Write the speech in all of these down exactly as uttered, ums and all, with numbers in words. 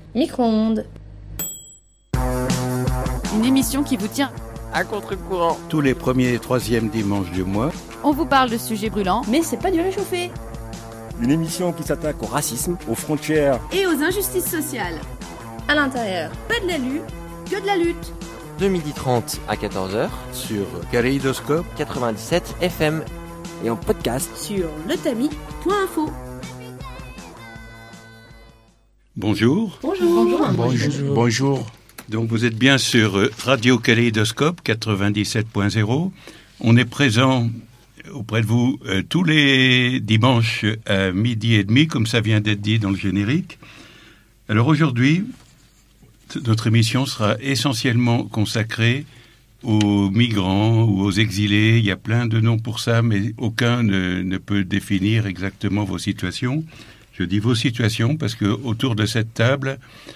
Micro-ondes. Une émission qui vous tient à contre-courant. Tous les premiers et troisièmes dimanches du mois. On vous parle de sujets brûlants, mais c'est pas du réchauffé. Une émission qui s'attaque au racisme, aux frontières et aux injustices sociales. À l'intérieur, pas de la lutte, que de la lutte. De midi trente à quatorze heures sur Kaléidoscope quatre-vingt-dix-sept F M et en podcast sur le tamis point info. Bonjour. Bonjour. Bonjour. Bonjour. Bonjour. Donc vous êtes bien sur Radio Kaléidoscope quatre-vingt-dix-sept point zéro. On est présent auprès de vous euh, tous les dimanches à midi et demi, comme ça vient d'être dit dans le générique. Alors aujourd'hui, notre émission sera essentiellement consacrée aux migrants ou aux exilés. Il y a plein de noms pour ça, mais aucun ne, ne peut définir exactement vos situations. Je dis vos situations parce que autour de cette table,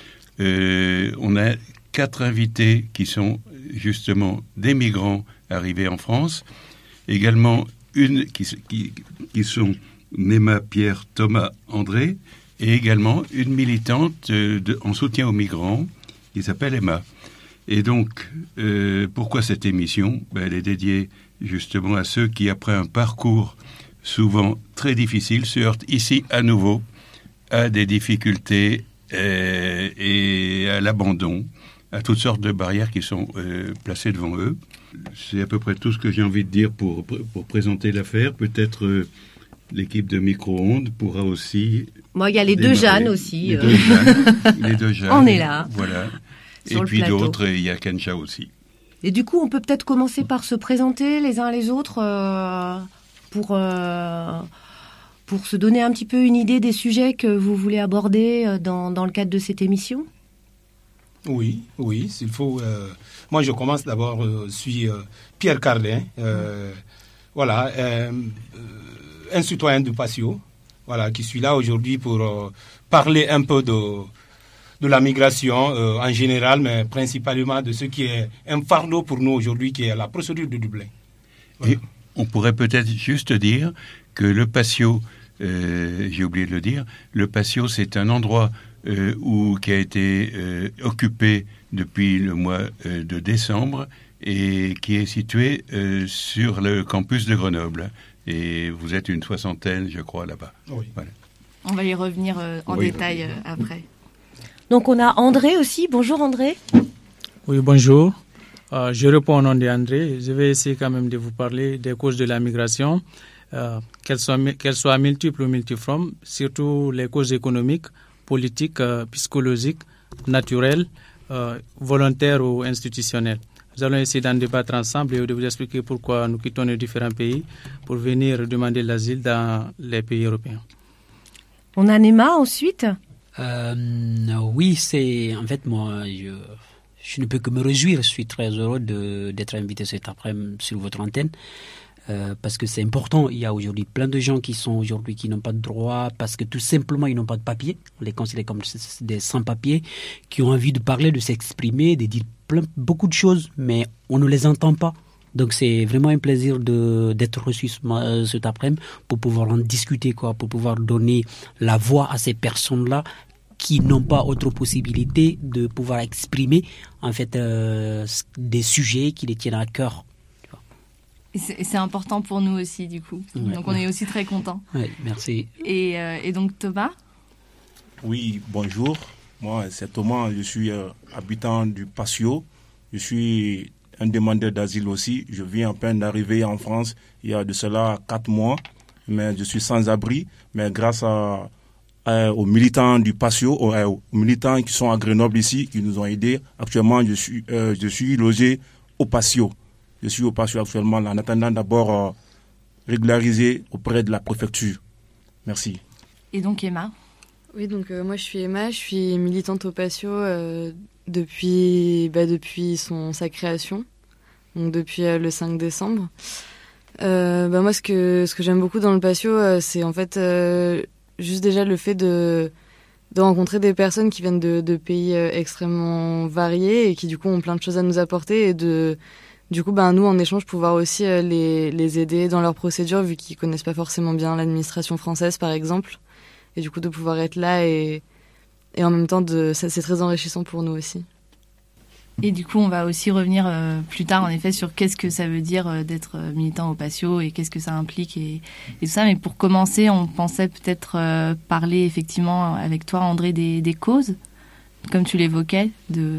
euh, on a quatre invités qui sont justement des migrants arrivés en France. Également une qui, qui, qui sont Néma, Pierre, Thomas, André, et également une militante de, de, en soutien aux migrants qui s'appelle Emma. Et donc, euh, pourquoi cette émission ? Ben, elle est dédiée justement à ceux qui, après un parcours souvent très difficile, se heurtent ici à nouveau à des difficultés euh, et à l'abandon, à toutes sortes de barrières qui sont euh, placées devant eux. C'est à peu près tout ce que j'ai envie de dire pour, pour présenter l'affaire. Peut-être euh, l'équipe de Micro-ondes pourra aussi... Moi, il y a les démarrer. deux Jeanne aussi. Les euh... deux Jeanne. Les deux Jeanne. On est là. Voilà. Sur et puis plateau. d'autres, il y a Kencha aussi. Et du coup, on peut peut-être commencer par se présenter les uns les autres euh, pour, euh, pour se donner un petit peu une idée des sujets que vous voulez aborder dans, dans le cadre de cette émission. Oui, oui, s'il faut. Euh, moi, je commence d'abord. Je euh, suis euh, Pierre Cardin, euh, voilà, euh, un citoyen de Passio, voilà, qui suis là aujourd'hui pour euh, parler un peu de de la migration euh, en général, mais principalement de ce qui est un fardeau pour nous aujourd'hui, qui est la procédure de Dublin. Voilà. Et on pourrait peut-être juste dire que le Passio, euh, j'ai oublié de le dire, le Passio, c'est un endroit Euh, où, qui a été euh, occupé depuis le mois euh, de décembre et qui est situé euh, sur le campus de Grenoble. Et vous êtes une soixantaine, je crois, là-bas. Oui. Voilà. On va y revenir euh, en oui, détail euh, après. Donc on a André aussi. Bonjour André. Oui, bonjour. Euh, je réponds au nom d'André. Je vais essayer quand même de vous parler des causes de la migration, euh, qu'elles soient, qu'elles soient multiples ou multiformes, surtout les causes économiques, politique, euh, psychologique, naturelle, euh, volontaire ou institutionnelle. Nous allons essayer d'en débattre ensemble et de vous expliquer pourquoi nous quittons les différents pays pour venir demander l'asile dans les pays européens. On a Néma ensuite. Euh, oui, c'est en fait moi, je, je ne peux que me réjouir. Je suis très heureux de, d'être invité cet après-midi sur votre antenne. Euh, parce que c'est important. Il y a aujourd'hui plein de gens qui sont aujourd'hui qui n'ont pas de droit parce que tout simplement ils n'ont pas de papier. On les considère comme des sans-papiers qui ont envie de parler, de s'exprimer, de dire plein, beaucoup de choses, mais on ne les entend pas. Donc c'est vraiment un plaisir de, d'être reçu ce, euh, cet après-midi pour pouvoir en discuter, quoi, pour pouvoir donner la voix à ces personnes-là qui n'ont pas autre possibilité de pouvoir exprimer en fait euh, des sujets qui les tiennent à cœur. Et c'est, et c'est important pour nous aussi, du coup. Ouais, donc, on ouais. est aussi très contents. Oui, merci. Et, euh, et donc, Thomas ? Oui, bonjour. Moi, c'est Thomas. Je suis euh, habitant du Passio. Je suis un demandeur d'asile aussi. Je viens à peine d'arriver en France il y a de cela quatre mois. Mais je suis sans abri. Mais grâce à, à, aux militants du Passio, aux, aux militants qui sont à Grenoble ici, qui nous ont aidés, actuellement, je suis, euh, je suis logé au Passio. Je suis au Passio actuellement en attendant d'abord euh, régulariser auprès de la préfecture. Merci. Et donc Emma ? Oui, donc euh, moi je suis Emma, je suis militante au Passio euh, depuis, bah, depuis son, sa création, donc depuis euh, le cinq décembre. Euh, bah, moi ce que, ce que j'aime beaucoup dans le Passio, euh, c'est en fait euh, juste déjà le fait de, de rencontrer des personnes qui viennent de, de pays euh, extrêmement variés et qui du coup ont plein de choses à nous apporter et de... Du coup, ben, nous, en échange, pouvoir aussi euh, les, les aider dans leurs procédures, vu qu'ils connaissent pas forcément bien l'administration française, par exemple. Et du coup, de pouvoir être là et, et en même temps, de, ça, c'est très enrichissant pour nous aussi. Et du coup, on va aussi revenir euh, plus tard, en effet, sur qu'est-ce que ça veut dire euh, d'être euh, militant au Patio et qu'est-ce que ça implique et, et tout ça. Mais pour commencer, on pensait peut-être euh, parler effectivement avec toi, André, des, des causes, comme tu l'évoquais. De...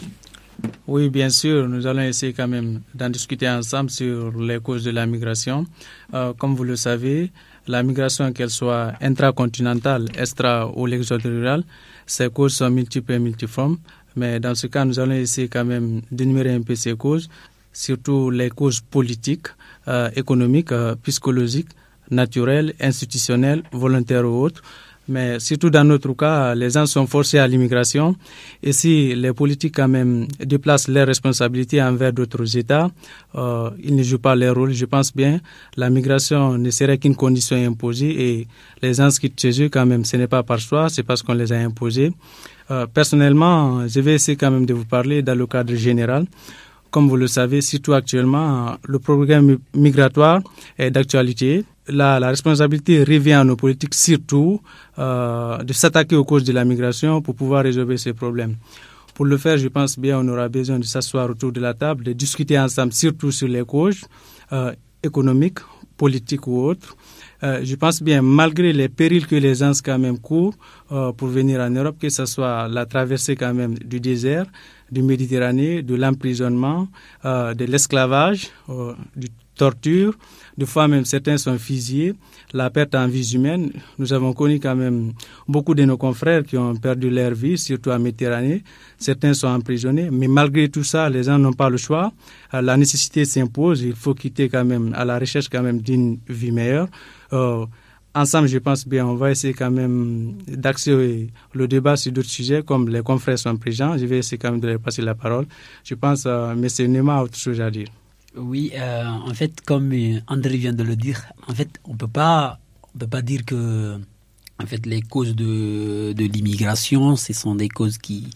Oui, bien sûr, nous allons essayer quand même d'en discuter ensemble sur les causes de la migration. Euh, comme vous le savez, la migration, qu'elle soit intracontinentale, extra ou l'exode rural, ces causes sont multiples et multiformes. Mais dans ce cas, nous allons essayer quand même d'énumérer un peu ces causes, surtout les causes politiques, euh, économiques, euh, psychologiques, naturelles, institutionnelles, volontaires ou autres. Mais surtout dans notre cas, les gens sont forcés à l'immigration. Et si les politiques quand même déplacent leurs responsabilités envers d'autres États, euh, ils ne jouent pas leur rôle. Je pense bien la migration ne serait qu'une condition imposée et les gens quittent chez eux quand même. Ce n'est pas par choix, c'est parce qu'on les a imposés. Euh, personnellement, je vais essayer quand même de vous parler dans le cadre général. Comme vous le savez, surtout actuellement, le programme migratoire est d'actualité. La, la responsabilité revient à nos politiques surtout euh, de s'attaquer aux causes de la migration pour pouvoir résoudre ces problèmes. Pour le faire, je pense bien on aura besoin de s'asseoir autour de la table, de discuter ensemble surtout sur les causes euh, économiques, politiques ou autres. Euh, je pense bien, malgré les périls que les gens quand même courent euh, pour venir en Europe, que ce soit la traversée quand même du désert, du Méditerranée, de l'emprisonnement, euh, de l'esclavage, euh, du torture, des fois même certains sont fusillés, la perte en vies humaines. Nous avons connu quand même beaucoup de nos confrères qui ont perdu leur vie, surtout en Méditerranée. Certains sont emprisonnés, mais malgré tout ça, les gens n'ont pas le choix. La nécessité s'impose, il faut quitter quand même à la recherche quand même d'une vie meilleure. Euh, ensemble, je pense bien, on va essayer quand même d'axer le débat sur d'autres sujets, comme les confrères sont présents. Je vais essayer quand même de leur passer la parole. Je pense, euh, mais c'est Nema a autre chose à dire. Oui, euh, en fait, comme André vient de le dire, en fait, on peut pas, on peut pas dire que, en fait, les causes de de l'immigration, ce sont des causes qui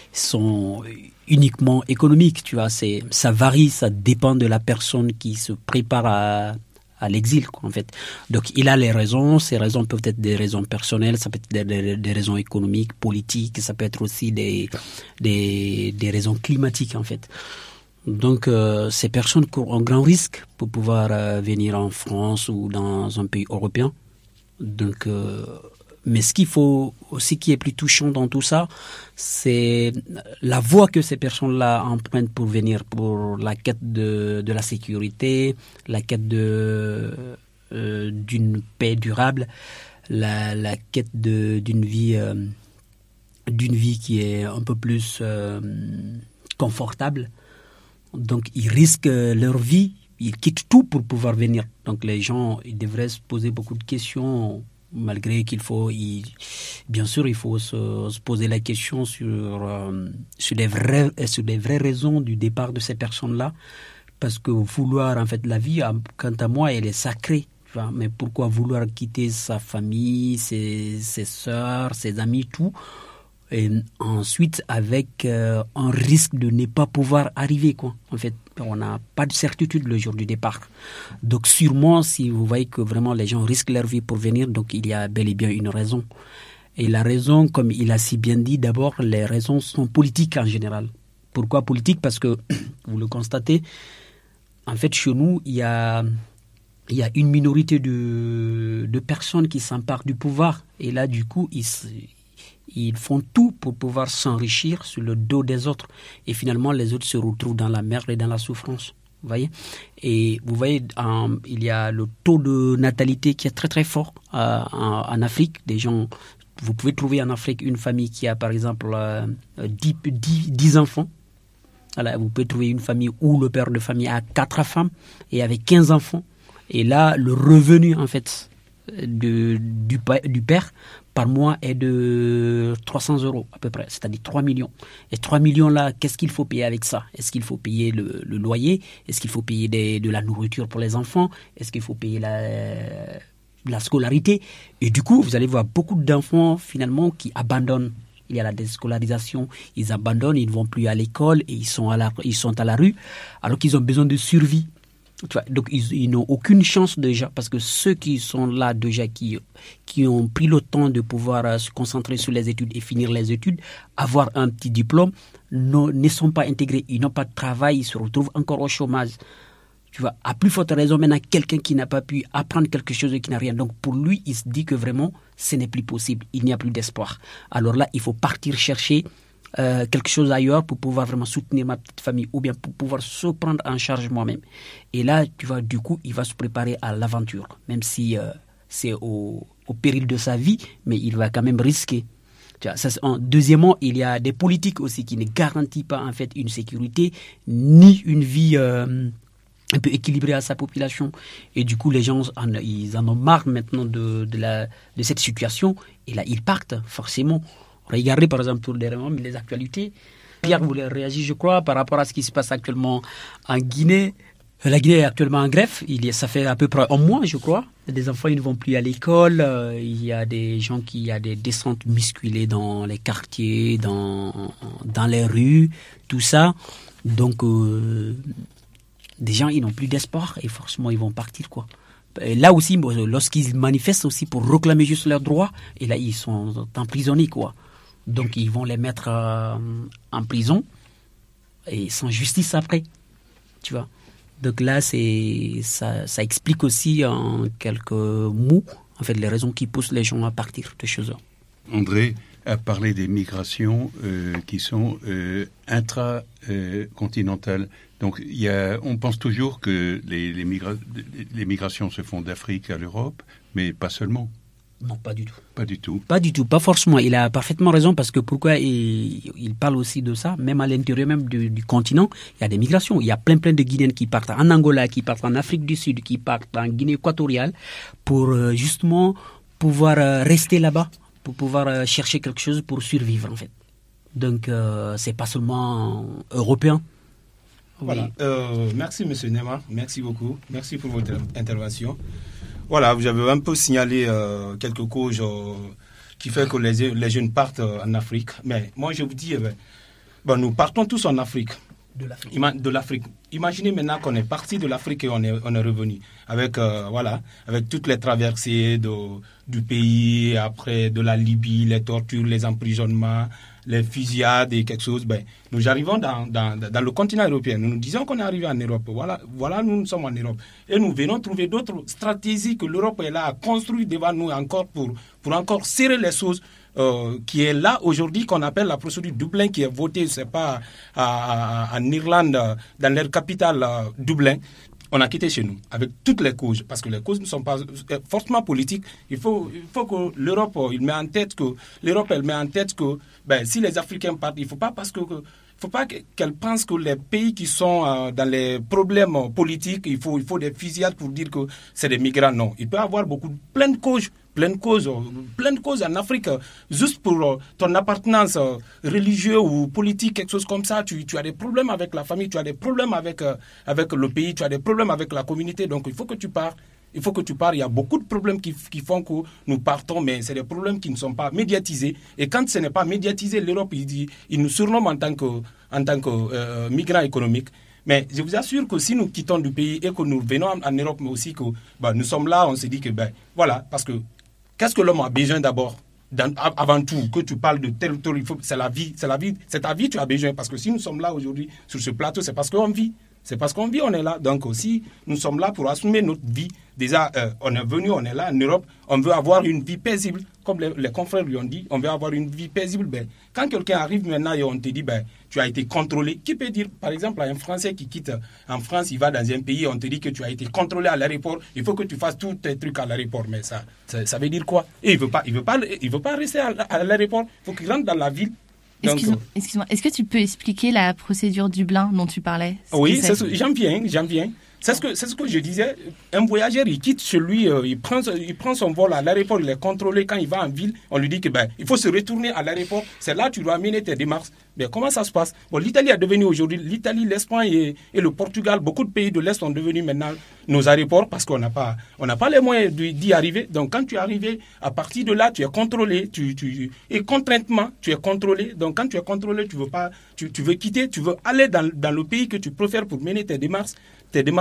sont uniquement économiques. Tu vois, c'est, ça varie, ça dépend de la personne qui se prépare à à l'exil, quoi, en fait. Donc, il a les raisons. Ces raisons peuvent être des raisons personnelles, ça peut être des, des, des raisons économiques, politiques, ça peut être aussi des des des raisons climatiques, en fait. Donc, euh, ces personnes courent un grand risque pour pouvoir euh, venir en France ou dans un pays européen. Donc, euh, mais ce qu'il faut aussi qui est plus touchant dans tout ça, c'est la voie que ces personnes-là empruntent pour venir, pour la quête de, de la sécurité, la quête de euh, d'une paix durable, la, la quête de d'une vie euh, d'une vie qui est un peu plus euh, confortable. Donc, ils risquent leur vie, ils quittent tout pour pouvoir venir. Donc, les gens, ils devraient se poser beaucoup de questions, malgré qu'il faut, il, bien sûr, il faut se, se poser la question sur, euh, sur, les vraies, sur les vraies raisons du départ de ces personnes-là. Parce que vouloir, en fait, la vie, quant à moi, elle est sacrée. Tu vois, mais pourquoi vouloir quitter sa famille, ses, ses sœurs, ses amis, tout ? Et ensuite, avec euh, un risque de ne pas pouvoir arriver, quoi. En fait, on n'a pas de certitude le jour du départ. Donc, sûrement, si vous voyez que vraiment les gens risquent leur vie pour venir, donc il y a bel et bien une raison. Et la raison, comme il a si bien dit, d'abord, les raisons sont politiques en général. Pourquoi politique ? Parce que, vous le constatez, en fait, chez nous, il y a, il y a une minorité de, de personnes qui s'emparent du pouvoir. Et là, du coup, ils... Ils font tout pour pouvoir s'enrichir sur le dos des autres. Et finalement, les autres se retrouvent dans la merde et dans la souffrance. Vous voyez ? Et vous voyez, euh, il y a le taux de natalité qui est très très fort euh, en, en Afrique. Des gens, vous pouvez trouver en Afrique une famille qui a par exemple euh, dix, dix, dix enfants. Voilà, vous pouvez trouver une famille où le père de famille a quatre femmes et avec quinze enfants. Et là, le revenu en fait de, du, du père par mois est de trois cents euros à peu près, c'est-à-dire trois millions. Et trois millions là, qu'est-ce qu'il faut payer avec ça ? Est-ce qu'il faut payer le, le loyer ? Est-ce qu'il faut payer des, de la nourriture pour les enfants ? Est-ce qu'il faut payer la, la scolarité ? Et du coup, vous allez voir beaucoup d'enfants finalement qui abandonnent. Il y a la déscolarisation, ils abandonnent, ils ne vont plus à l'école et ils sont à la, ils sont à la rue alors qu'ils ont besoin de survie. Tu vois, donc ils, ils n'ont aucune chance déjà, parce que ceux qui sont là déjà, qui, qui ont pris le temps de pouvoir euh, se concentrer sur les études et finir les études, avoir un petit diplôme, ne, ne sont pas intégrés, ils n'ont pas de travail, ils se retrouvent encore au chômage. Tu vois, à plus forte raison maintenant, quelqu'un qui n'a pas pu apprendre quelque chose et qui n'a rien. Donc pour lui, il se dit que vraiment, ce n'est plus possible, il n'y a plus d'espoir. Alors là, il faut partir chercher Euh, quelque chose ailleurs pour pouvoir vraiment soutenir ma petite famille ou bien pour pouvoir se prendre en charge moi-même. Et là, tu vois, du coup, il va se préparer à l'aventure, même si euh, c'est au, au péril de sa vie, mais il va quand même risquer. Tu vois, ça, en, deuxièmement, il y a des politiques aussi qui ne garantissent pas en fait une sécurité ni une vie euh, un peu équilibrée à sa population. Et du coup, les gens, en, ils en ont marre maintenant de, de, la, de cette situation. Et là, ils partent forcément. Regardez par exemple pour les, les actualités. Pierre voulait réagir, je crois, par rapport à ce qui se passe actuellement en Guinée. La Guinée est actuellement en grève. Il y a, ça fait à peu près un mois, je crois. Des enfants ils ne vont plus à l'école. Il y a des gens qui, il y a des descentes musculées dans les quartiers, dans, dans les rues, tout ça. Donc, euh, des gens, ils n'ont plus d'espoir et forcément, ils vont partir, quoi. Et là aussi, lorsqu'ils manifestent aussi pour réclamer juste leurs droits, et là, ils sont emprisonnés, quoi. Donc, ils vont les mettre euh, en prison et sans justice après, tu vois. Donc là, c'est, ça, ça explique aussi en quelques mots, en fait, les raisons qui poussent les gens à partir de chez eux. André a parlé des migrations euh, qui sont euh, intra-continentales. Euh, Donc, il y a, on pense toujours que les, les, migra- les migrations se font d'Afrique à l'Europe, mais pas seulement. Non, pas du tout. Pas du tout. Pas du tout, pas forcément. Il a parfaitement raison parce que pourquoi il, il parle aussi de ça, même à l'intérieur même du, du continent, il y a des migrations. Il y a plein plein de Guinéens qui partent en Angola, qui partent en Afrique du Sud, qui partent en Guinée équatoriale pour euh, justement pouvoir euh, rester là-bas, pour pouvoir euh, chercher quelque chose pour survivre en fait. Donc euh, c'est pas seulement européen. Voilà. Oui. Euh, merci Monsieur Nema, merci beaucoup, merci pour votre intervention. Voilà, vous avez un peu signalé euh, quelques causes euh, qui font que les, les jeunes partent euh, en Afrique. Mais moi, je vous dis, eh ben, ben, nous partons tous en Afrique. De l'Afrique. Ima- de l'Afrique. Imaginez maintenant qu'on est parti de l'Afrique et on est, on est revenu avec, euh, voilà, avec toutes les traversées de, du pays, après de la Libye, les tortures, les emprisonnements, les fusillades et quelque chose. Ben, nous arrivons dans, dans, dans le continent européen. Nous nous disons qu'on est arrivé en Europe. Voilà, voilà, nous, nous sommes en Europe. Et nous venons trouver d'autres stratégies que l'Europe est là à construire devant nous encore pour, pour encore serrer les choses. Euh, qui est là aujourd'hui, qu'on appelle la procédure Dublin, qui est votée, je sais pas, à, à, en Irlande, dans leur capitale, euh, Dublin. On a quitté chez nous, avec toutes les causes, parce que les causes ne sont pas euh, fortement politiques. Il faut, il faut que l'Europe, il met en tête que, l'Europe, elle met en tête que, ben, si les Africains partent, il ne faut pas parce que, que faut pas qu'elle pense que les pays qui sont euh, dans les problèmes politiques, il faut, il faut des fusillades pour dire que c'est des migrants. Non, il peut y avoir beaucoup, plein de causes, plein de causes, plein de causes en Afrique, juste pour euh, ton appartenance euh, religieuse ou politique, quelque chose comme ça. Tu, tu as des problèmes avec la famille, tu as des problèmes avec, euh, avec le pays, tu as des problèmes avec la communauté. Donc il faut que tu partes. Il faut que tu parles. Il y a beaucoup de problèmes qui, qui font que nous partons, mais c'est des problèmes qui ne sont pas médiatisés. Et quand ce n'est pas médiatisé, l'Europe, il, dit, il nous surnomme en tant que, en tant que euh, migrants économiques. Mais je vous assure que si nous quittons du pays et que nous venons en, en Europe, mais aussi que bah, nous sommes là, on se dit que, ben, voilà, parce que qu'est-ce que l'homme a besoin d'abord? Dans, avant tout, que tu parles de tel tel, c'est la vie, c'est la vie, c'est ta vie, tu as besoin. Parce que si nous sommes là aujourd'hui sur ce plateau, c'est parce qu'on vit. C'est parce qu'on vit, on est là. Donc aussi, nous sommes là pour assumer notre vie. Déjà, euh, on est venu, on est là en Europe. On veut avoir une vie paisible. Comme les, les confrères lui ont dit, on veut avoir une vie paisible. Ben, quand quelqu'un arrive maintenant et on te dit, ben, tu as été contrôlé, qui peut dire, par exemple, à un Français qui quitte en France, il va dans un pays, on te dit que tu as été contrôlé à l'aéroport, il faut que tu fasses tous tes trucs à l'aéroport. Mais ça, ça, ça veut dire quoi? Et il ne veut pas, il veut pas, il veut pas rester à, à l'aéroport. Il faut qu'il rentre dans la ville. Excuse-moi, excuse-moi, est-ce que tu peux expliquer la procédure Dublin dont tu parlais? Oui, c'est ce, j'en viens, j'en viens. C'est ce que, c'est ce que je disais. Un voyageur, il quitte chez lui, euh, il, prend, il prend son vol à l'aéroport, il est contrôlé. Quand il va en ville, on lui dit que ben, il faut se retourner à l'aéroport. C'est là que tu dois amener tes démarches. Mais comment ça se passe? Bon, l'Italie est devenue aujourd'hui, l'Italie, l'Espagne et, et le Portugal, beaucoup de pays de l'Est sont devenus maintenant nos aéroports parce qu'on n'a pas, on n'a pas les moyens d'y arriver. Donc, quand tu es arrivé, à partir de là, tu es contrôlé, tu, tu, et contraintement, tu es contrôlé. Donc, quand tu es contrôlé, tu veux pas, tu, tu veux quitter, tu veux aller dans, dans le pays que tu préfères pour mener tes démarches. Tes démarches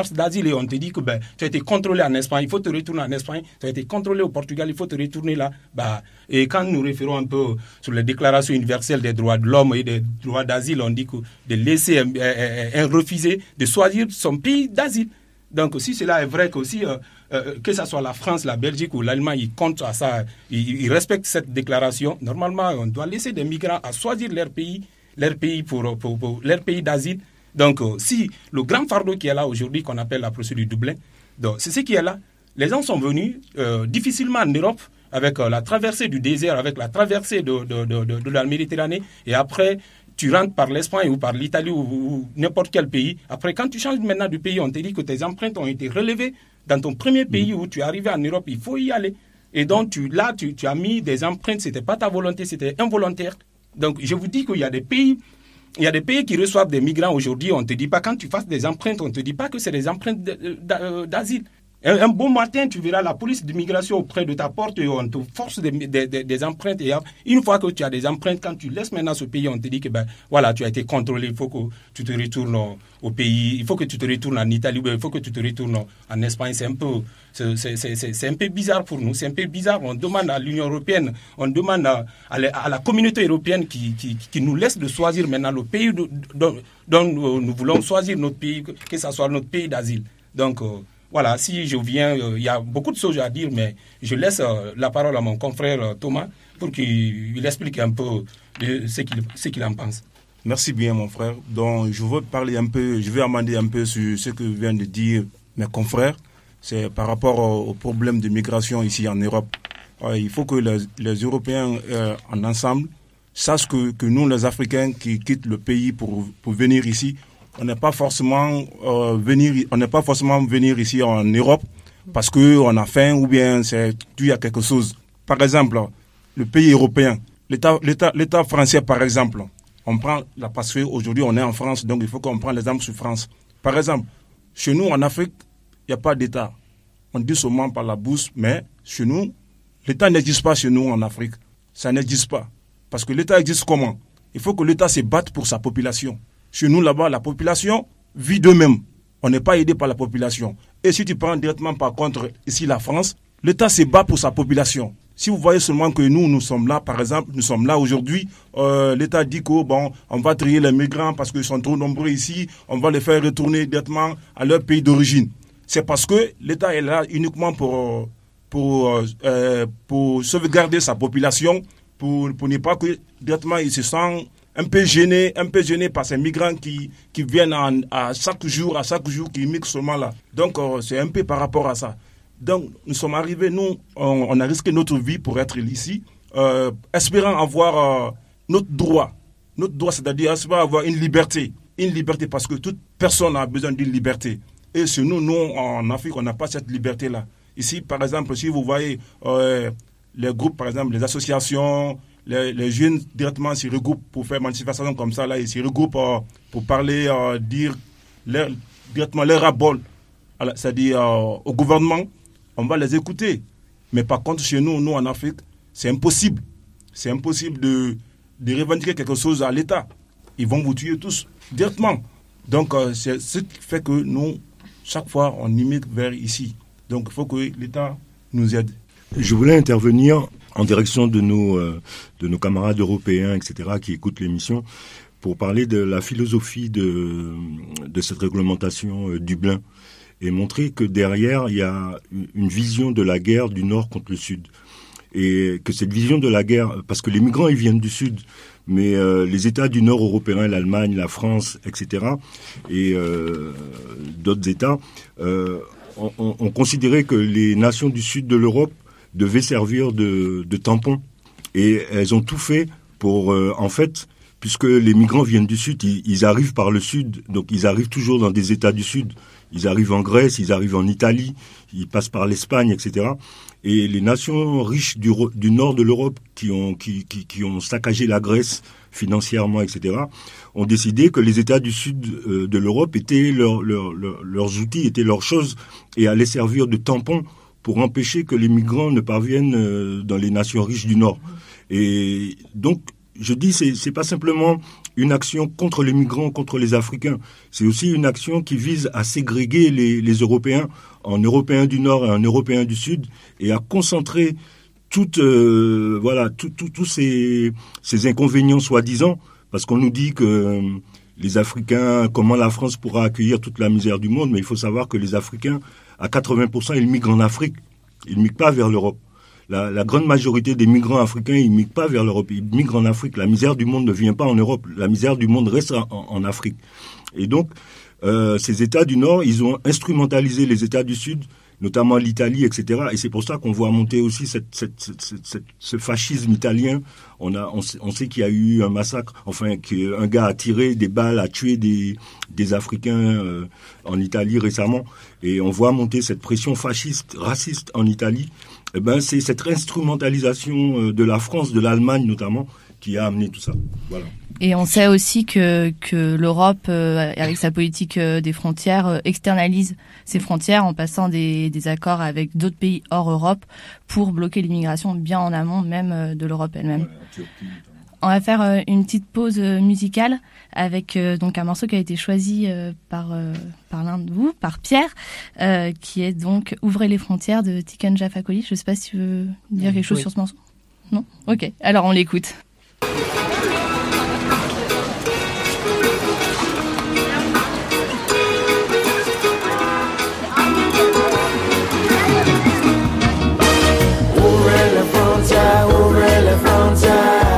démarches d'asile et on te dit que ben, tu as été contrôlé en Espagne, il faut te retourner en Espagne, tu as été contrôlé au Portugal, il faut te retourner là. Bah, et quand nous référons un peu sur les déclarations universelles des droits de l'homme et des droits d'asile, on dit que de laisser un, un, un refuser de choisir son pays d'asile. Donc si cela est vrai qu'aussi, euh, euh, que ce soit la France, la Belgique ou l'Allemagne, ils comptent à ça, ils, ils respectent cette déclaration, normalement on doit laisser des migrants à choisir leur pays, leur pays, pour, pour, pour leur pays d'asile. Donc euh, si le grand fardeau qui est là aujourd'hui, qu'on appelle la procédure Dublin, donc, c'est ce qui est là. Les gens sont venus euh, difficilement en Europe, avec euh, la traversée du désert, avec la traversée de, de, de, de, de la Méditerranée, et après tu rentres par l'Espagne ou par l'Italie ou, ou n'importe quel pays. Après, quand tu changes maintenant du pays, on te dit que tes empreintes ont été relevées dans ton premier pays où tu es arrivé en Europe, il faut y aller. Et donc tu, là, tu, tu as mis des empreintes, ce n'était pas ta volonté, c'était involontaire. Donc je vous dis qu'il y a des pays, il y a des pays qui reçoivent des migrants aujourd'hui, on ne te dit pas, quand tu fasses des empreintes, on ne te dit pas que c'est des empreintes d'asile. Un, un bon matin, tu verras la police d'immigration auprès de ta porte et on te force des, des, des, des empreintes. Et une fois que tu as des empreintes, quand tu laisses maintenant ce pays, on te dit que ben, voilà, tu as été contrôlé, il faut que tu te retournes au pays, il faut que tu te retournes en Italie, il faut que tu te retournes en Espagne. C'est un peu, c'est, c'est, c'est, c'est un peu bizarre pour nous, c'est un peu bizarre. On demande à l'Union européenne, on demande à, à, la, à la communauté européenne qui, qui, qui nous laisse de choisir maintenant le pays de, dont, dont nous voulons choisir notre pays, que ce soit notre pays d'asile. Donc, euh, voilà, si je viens, il euh, y a beaucoup de choses à dire, mais je laisse euh, la parole à mon confrère euh, Thomas pour qu'il il explique un peu de ce qu'il, ce qu'il en pense. Merci bien, mon frère. Donc, je veux parler un peu, je vais amender un peu sur ce que viennent de dire mes confrères. C'est par rapport au, au problème de migration ici en Europe. Euh, il faut que les, les Européens euh, en ensemble sachent que, que nous, les Africains qui quittent le pays pour, pour venir ici, on n'est pas forcément euh, venir, on n'est pas forcément venir ici en Europe parce que on a faim ou bien c'est dû à quelque chose. Par exemple, le pays européen, l'État, l'État, l'État français, par exemple, on prend la parce qu'aujourd'hui on est en France, donc il faut qu'on prenne l'exemple sur France. Par exemple, chez nous en Afrique, il n'y a pas d'État. On dit seulement par la bouche, mais chez nous, l'État n'existe pas chez nous en Afrique. Ça n'existe pas. Parce que l'État existe comment? Il faut que l'État se batte pour sa population. Chez nous, là-bas, la population vit d'eux-mêmes. On n'est pas aidé par la population. Et si tu prends directement, par contre, ici, la France, l'État se bat pour sa population. Si vous voyez seulement que nous, nous sommes là, par exemple, nous sommes là aujourd'hui, euh, l'État dit que, bon, on va trier les migrants parce qu'ils sont trop nombreux ici, on va les faire retourner directement à leur pays d'origine. C'est parce que l'État est là uniquement pour, pour, euh, pour sauvegarder sa population, pour, pour ne pas que directement ils se sentent un peu gêné, un peu gêné par ces migrants qui, qui viennent en, à chaque jour, à chaque jour, qui migrent seulement là. Donc, euh, c'est un peu par rapport à ça. Donc, nous sommes arrivés, nous, on, on a risqué notre vie pour être ici, euh, espérant avoir euh, notre droit. Notre droit, c'est-à-dire espérant avoir une liberté. Une liberté, parce que toute personne a besoin d'une liberté. Et chez nous, nous, en Afrique, on n'a pas cette liberté-là. Ici, par exemple, si vous voyez euh, les groupes, par exemple, les associations, Les, les jeunes directement s'y regroupent pour faire manifestation comme ça, là, ils s'y regroupent euh, pour parler, euh, dire leur, directement leur ras-bol, c'est-à-dire euh, au gouvernement, on va les écouter. Mais par contre, chez nous, nous en Afrique, c'est impossible. C'est impossible de, de revendiquer quelque chose à l'État. Ils vont vous tuer tous directement. Donc, euh, c'est ce qui fait que nous, chaque fois, on immigre vers ici. Donc, il faut que l'État nous aide. Je voulais intervenir en direction de nos, euh, de nos camarades européens, et cetera, qui écoutent l'émission, pour parler de la philosophie de, de cette réglementation euh, Dublin, et montrer que derrière, il y a une vision de la guerre du Nord contre le Sud. Et que cette vision de la guerre, parce que les migrants, ils viennent du Sud, mais euh, les États du Nord européen, l'Allemagne, la France, et cetera, et euh, d'autres États, euh, ont on, on considéré que les nations du Sud de l'Europe devaient servir de, de tampons. Et elles ont tout fait pour, euh, en fait, puisque les migrants viennent du Sud, ils, ils arrivent par le Sud, donc ils arrivent toujours dans des États du Sud. Ils arrivent en Grèce, ils arrivent en Italie, ils passent par l'Espagne, et cetera. Et les nations riches du, du nord de l'Europe qui ont, qui, qui, qui ont saccagé la Grèce financièrement, et cetera, ont décidé que les États du sud euh, de l'Europe étaient leur, leur, leur, leurs outils, étaient leurs choses, et allaient servir de tampons pour empêcher que les migrants ne parviennent euh, dans les nations riches du nord. Et donc, je dis, c'est, c'est pas simplement une action contre les migrants, contre les Africains. C'est aussi une action qui vise à ségréguer les, les Européens en Européens du Nord et en Européens du Sud et à concentrer toutes, euh, voilà, tous tout, tout ces, ces inconvénients soi-disant, parce qu'on nous dit que euh, les Africains, comment la France pourra accueillir toute la misère du monde, mais il faut savoir que les Africains, à quatre-vingts pour cent, ils migrent en Afrique. Ils ne migrent pas vers l'Europe. La, la grande majorité des migrants africains, ils ne migrent pas vers l'Europe, ils migrent en Afrique. La misère du monde ne vient pas en Europe, la misère du monde reste en, en Afrique. Et donc, euh, ces États du Nord, ils ont instrumentalisé les États du Sud, notamment l'Italie, et cetera. Et c'est pour ça qu'on voit monter aussi cette, cette, cette, cette, cette, ce fascisme italien. On, a, on, sait, on sait qu'il y a eu un massacre, enfin, qu'un gars a tiré des balles, a tué des, des Africains euh, en Italie récemment. Et on voit monter cette pression fasciste, raciste en Italie. Eh ben, c'est cette instrumentalisation de la France, de l'Allemagne notamment, qui a amené tout ça. Voilà. Et on sait aussi que, que l'Europe, euh, avec sa politique euh, des frontières, euh, externalise ses frontières en passant des, des accords avec d'autres pays hors Europe pour bloquer l'immigration bien en amont même euh, de l'Europe elle-même. Ouais, on va faire euh, une petite pause euh, musicale avec euh, donc un morceau qui a été choisi euh, par euh, par l'un de vous, par Pierre, euh, qui est donc Ouvrez les frontières de Tiken Jah Fakoly. Je sais pas si tu veux dire quelque chose oui. sur ce morceau. Non ? Ok, alors on l'écoute. Ouvrez les frontières, ouvrez les frontières.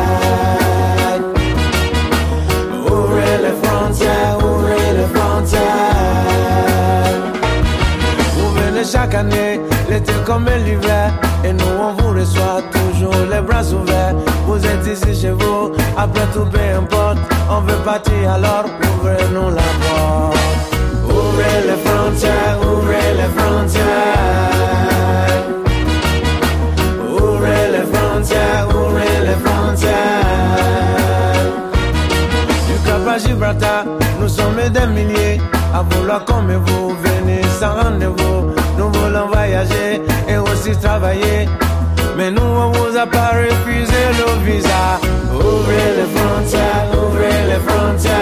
Chaque année, l'été comme l'hiver, et nous on vous reçoit toujours les bras ouverts. Vous êtes ici chez vous, après tout peu importe, on veut partir alors ouvrez-nous la porte. Ouvrez les frontières, ouvrez les frontières. Ouvrez les frontières, ouvrez les frontières. Du Cap à Gibraltar, nous sommes des milliers à vouloir comme vous venir sans rendez-vous. Nous voulons voyager et aussi travailler, mais nous on vous a pas refusé le visa. Ouvrez les frontières, ouvrez les frontières.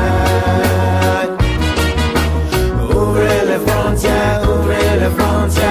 Ouvrez les frontières, ouvrez les frontières.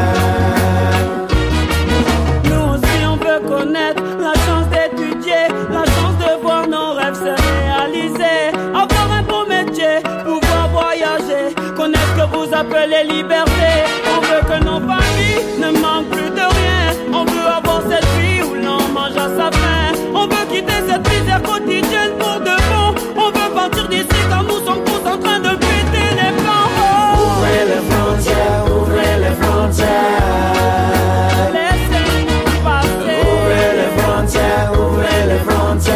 Nous aussi on veut connaître la chance d'étudier, la chance de voir nos rêves se réaliser, avoir un beau métier, pouvoir voyager, connaître ce que vous appelez liberté. On veut que nos familles ne manquent plus de rien. On veut avoir cette vie où l'on mange à sa faim. On veut quitter cette misère quotidienne pour de bon. On veut partir d'ici car nous sommes tous en train de péter les plans. Oh. Ouvrez les frontières, ouvrez les frontières. Laissez-nous passer. Ouvrez les frontières, ouvrez les frontières.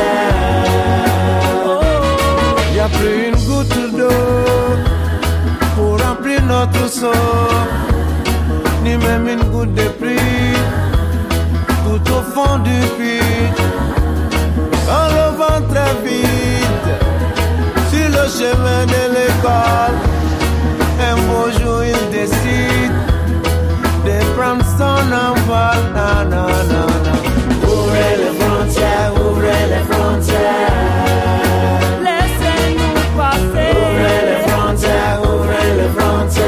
Oh. Y'a plus une goutte d'eau pour remplir notre seau, ni même une goutte de pluie, tout au fond du puits. Quand le ventre est vide, sur le chemin de l'école, un beau jour il décide de prendre son envol. Na, na, na, na. Ouvrez les frontières, ouvrez les frontières. Laissez-nous passer. Ouvrez les frontières, ouvrez les frontières.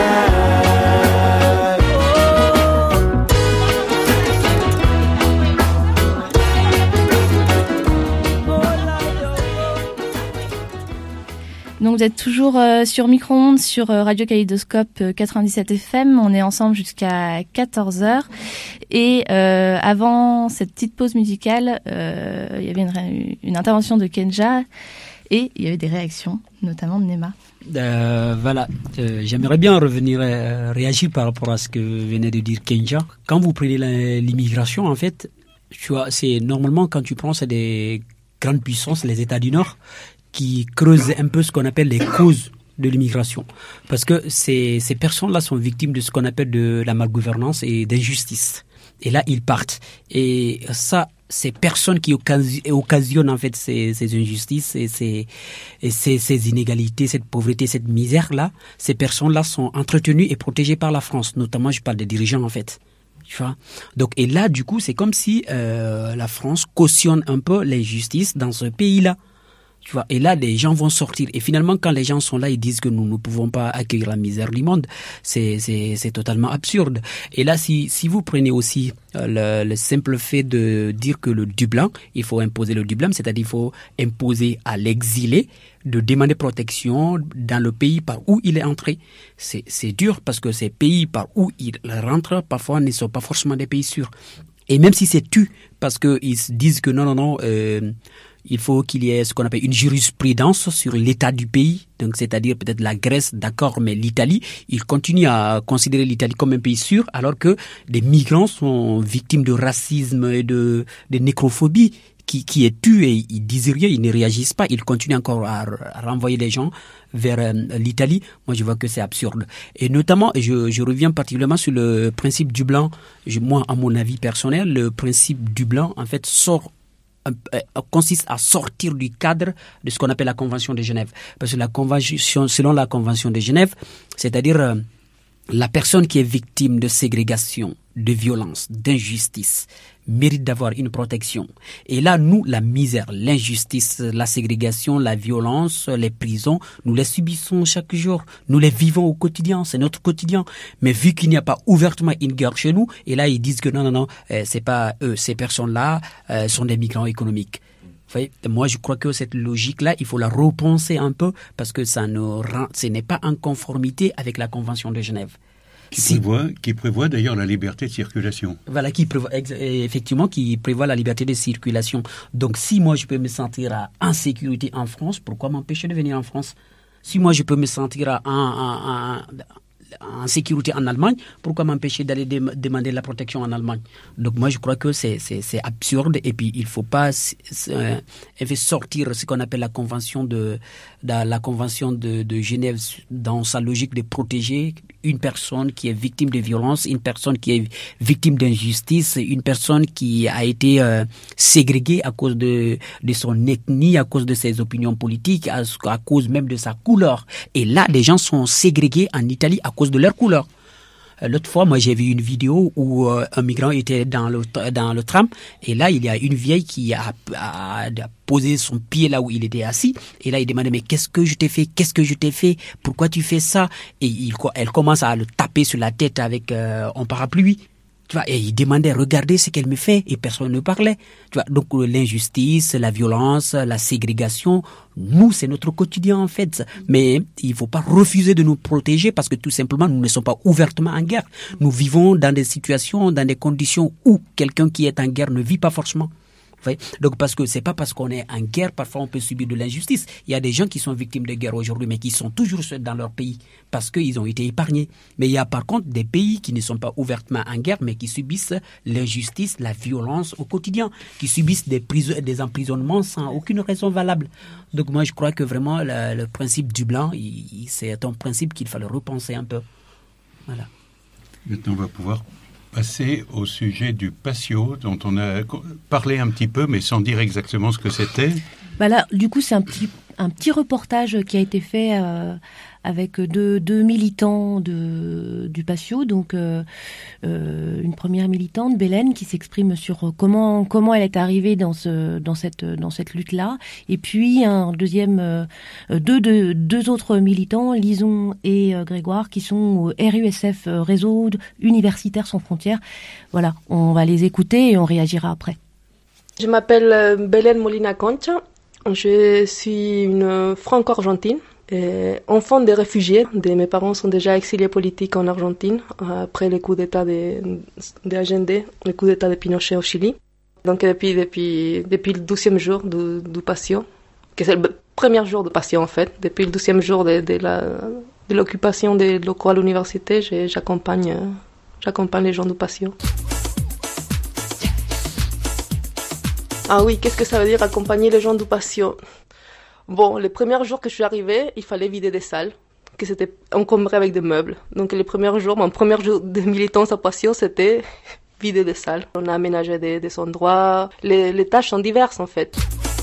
Donc vous êtes toujours euh, sur Micro-ondes, sur euh, Radio Kaléidoscope euh, quatre-vingt-dix-sept F M. On est ensemble jusqu'à quatorze heures. Et euh, avant cette petite pause musicale, euh, il y avait une, une intervention de Kenja et il y avait des réactions, notamment de Nema. Euh, voilà, euh, j'aimerais bien revenir euh, réagir par rapport à ce que venait de dire Kenja. Quand vous prenez la, l'immigration, en fait, tu vois, c'est normalement quand tu prends c'est des grandes puissances, les États du Nord, qui creusent un peu ce qu'on appelle les causes de l'immigration. Parce que ces, ces personnes-là sont victimes de ce qu'on appelle de la malgouvernance et d'injustice. Et là, ils partent. Et ça, ces personnes qui occasionnent en fait ces, ces injustices et, ces, et ces, ces inégalités, cette pauvreté, cette misère-là, ces personnes-là sont entretenues et protégées par la France. Notamment, je parle des dirigeants en fait. Tu vois. Donc, et là, du coup, c'est comme si euh, la France cautionne un peu l'injustice dans ce pays-là. Tu vois. Et là, les gens vont sortir. Et finalement, quand les gens sont là, ils disent que nous ne pouvons pas accueillir la misère du monde. C'est, c'est, c'est totalement absurde. Et là, si, si vous prenez aussi euh, le, le simple fait de dire que le Dublin, il faut imposer le Dublin, c'est-à-dire il faut imposer à l'exilé de demander protection dans le pays par où il est entré. C'est, c'est dur parce que ces pays par où il rentre, parfois, ne sont pas forcément des pays sûrs. Et même si c'est tu, parce qu'ils se disent que non, non, non, euh, il faut qu'il y ait ce qu'on appelle une jurisprudence sur l'état du pays. Donc, c'est-à-dire peut-être la Grèce, d'accord, mais l'Italie, ils continuent à considérer l'Italie comme un pays sûr, alors que des migrants sont victimes de racisme et de, de nécrophobie, qui, qui est tue et ils disent rien, ils ne réagissent pas, ils continuent encore à, à renvoyer les gens vers euh, l'Italie. Moi, je vois que c'est absurde. Et notamment, je, je reviens particulièrement sur le principe Dublin. Je, moi, à mon avis personnel, le principe Dublin, en fait, sort consiste à sortir du cadre de ce qu'on appelle la Convention de Genève. Parce que la Convention, selon la Convention de Genève, c'est-à-dire euh, la personne qui est victime de ségrégation, de violence, d'injustice, mérite d'avoir une protection. Et là, nous, la misère, l'injustice, la ségrégation, la violence, les prisons, nous les subissons chaque jour. Nous les vivons au quotidien, c'est notre quotidien. Mais vu qu'il n'y a pas ouvertement une guerre chez nous, et là, ils disent que non, non, non, euh, c'est pas eux, ces personnes-là euh, sont des migrants économiques. Vous voyez, moi, je crois que cette logique-là, il faut la repenser un peu parce que ça ne rend, ce n'est pas en conformité avec la Convention de Genève. Qui prévoit, qui prévoit d'ailleurs la liberté de circulation. Voilà, qui prévoit, effectivement, qui prévoit la liberté de circulation. Donc, si moi, je peux me sentir en sécurité en France, pourquoi m'empêcher de venir en France? Si moi, je peux me sentir en, en, en, en sécurité en Allemagne, pourquoi m'empêcher d'aller de, demander la protection en Allemagne? Donc, moi, je crois que c'est, c'est, c'est absurde et puis il ne faut pas euh, sortir ce qu'on appelle la convention de, de, la convention de, de Genève dans sa logique de protéger une personne qui est victime de violence, une personne qui est victime d'injustice, une personne qui a été euh, ségrégée à cause de, de son ethnie, à cause de ses opinions politiques, à, à cause même de sa couleur. Et là, les gens sont ségrégés en Italie à cause de leur couleur. L'autre fois, moi, j'ai vu une vidéo où euh, un migrant était dans le, dans le tram et là, il y a une vieille qui a, a, a posé son pied là où il était assis et là, il demandait « Mais qu'est-ce que je t'ai fait? Qu'est-ce que je t'ai fait? Pourquoi tu fais ça ?» Et il, elle commence à le taper sur la tête avec euh, un parapluie. Tu vois, et il demandait, regardez ce qu'elle me fait, et personne ne parlait. Tu vois, donc l'injustice, la violence, la ségrégation, nous, c'est notre quotidien en fait. Mais il ne faut pas refuser de nous protéger parce que tout simplement, nous ne sommes pas ouvertement en guerre. Nous vivons dans des situations, dans des conditions où quelqu'un qui est en guerre ne vit pas forcément. Donc parce que c'est pas parce qu'on est en guerre, parfois on peut subir de l'injustice. Il y a des gens qui sont victimes de guerre aujourd'hui, mais qui sont toujours dans leur pays parce qu'ils ont été épargnés. Mais il y a par contre des pays qui ne sont pas ouvertement en guerre, mais qui subissent l'injustice, la violence au quotidien, qui subissent des, pris- des emprisonnements sans aucune raison valable. Donc moi je crois que vraiment le, le principe Dublin, il, c'est un principe qu'il fallait repenser un peu. Voilà. Maintenant on va pouvoir passer au sujet du patio, dont on a parlé un petit peu, mais sans dire exactement ce que c'était. Bah là, du coup, c'est un petit, un petit reportage qui a été fait euh, avec deux, deux militants de, du patio. Donc, euh, euh, une première militante, Bélène, qui s'exprime sur comment, comment elle est arrivée dans, ce, dans cette, dans cette lutte-là. Et puis, un deuxième, euh, deux, deux, deux autres militants, Lison et euh, Grégoire, qui sont au R U S F, euh, Réseau Universitaire Sans Frontières. Voilà, on va les écouter et on réagira après. Je m'appelle Bélène Molina Concha. Je suis une franco-argentine, et enfant des réfugiés. Mes parents sont déjà exilés politiques en Argentine après le coup d'État de, de Allende, le coup d'État de Pinochet au Chili. Donc depuis, depuis, depuis le douzième jour du, du patio, que c'est le premier jour de patio en fait, depuis le douzième jour de, de, la, de l'occupation des locaux à l'université, j'accompagne, j'accompagne les gens du patio. Ah oui, qu'est-ce que ça veut dire accompagner les gens du patio? Bon, les premiers jours que je suis arrivée, il fallait vider des salles, que c'était encombré avec des meubles. Donc les premiers jours, mon premier jour de militance à patio, c'était vider des salles. On a aménagé des, des endroits, les, les tâches sont diverses en fait.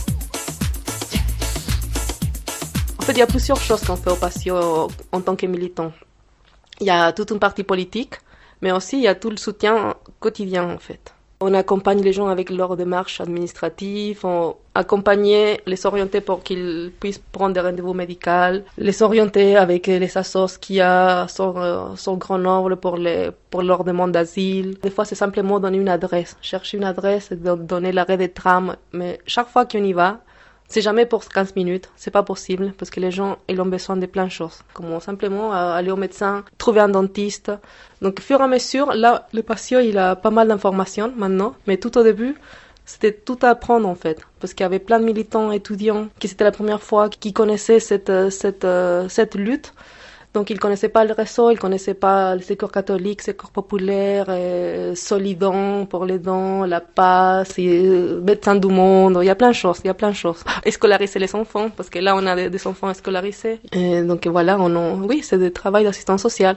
En fait, il y a plusieurs choses qu'on fait au patio en tant que militant. Il y a toute une partie politique, Mais aussi, il y a tout le soutien quotidien, en fait. On accompagne les gens avec leurs démarches administratives, on accompagne, les orienter pour qu'ils puissent prendre des rendez-vous médicaux, les orienter avec les assos qui a son, son grand nombre pour, les, pour leur demande d'asile. Des fois, c'est simplement donner une adresse, chercher une adresse et donner l'arrêt des trams. Mais chaque fois qu'on y va, c'est jamais pour quinze minutes, c'est pas possible parce que les gens ils ont besoin de plein de choses, comme simplement aller au médecin, trouver un dentiste. Donc au fur et à mesure, là le patient il a pas mal d'informations maintenant, mais tout au début c'était tout à apprendre en fait, parce qu'il y avait plein de militants étudiants qui c'était la première fois qui connaissaient cette cette cette lutte. Donc ils connaissaient pas le réseau, ils connaissaient pas le Secours catholique, Secours populaire, euh, Solidon pour les dents, la passe, euh, Médecins du monde, il y a plein de choses, il y a plein de choses. Et scolariser les enfants, parce que là on a des, des enfants scolarisés. Et donc voilà, on a, oui, c'est du travail d'assistance sociale.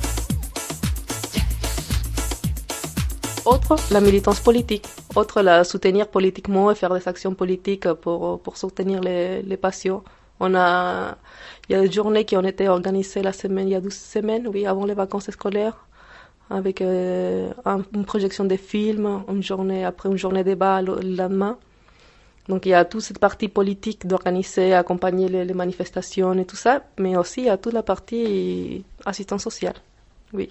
Autre, la militance politique. Autre, la soutenir politiquement et faire des actions politiques pour, pour soutenir les, les patients. On a, il y a des journées qui ont été organisées la semaine, il y a douze semaines, oui, avant les vacances scolaires, avec euh, un, une projection de films, une journée, après une journée de débat le, le lendemain. Donc il y a toute cette partie politique d'organiser, accompagner les, les manifestations et tout ça, mais aussi il y a toute la partie assistance sociale, oui.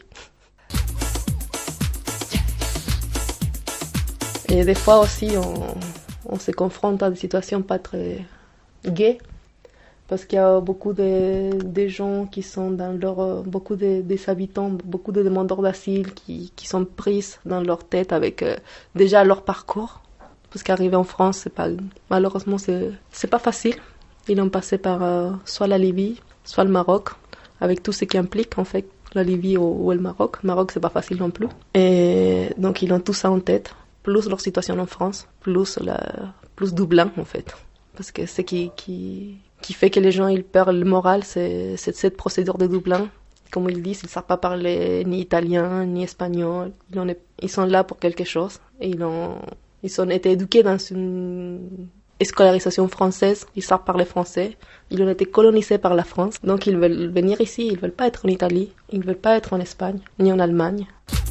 Et des fois aussi, on, on se confronte à des situations pas très gaies. Parce qu'il y a beaucoup de, de gens qui sont dans leur, beaucoup de, des habitants, beaucoup de demandeurs d'asile qui, qui sont prises dans leur tête avec euh, déjà leur parcours. Parce qu'arriver en France, c'est pas, malheureusement, c'est, c'est pas facile. Ils ont passé par euh, soit la Libye, soit le Maroc, avec tout ce qui implique, en fait, la Libye ou, ou le Maroc. Le Maroc, c'est pas facile non plus. Et donc, ils ont tout ça en tête. Plus leur situation en France, plus la, plus Dublin, en fait. Parce que c'est qui, qui, qui fait que les gens ils perdent le moral, c'est, c'est cette procédure de Dublin. Comme ils disent, ils ne savent pas parler ni italien, ni espagnol. Ils, ont, ils sont là pour quelque chose. Et ils, ont, ils ont été éduqués dans une scolarisation française. Ils savent parler français. Ils ont été colonisés par la France. Donc ils veulent venir ici. Ils ne veulent pas être en Italie. Ils ne veulent pas être en Espagne, ni en Allemagne.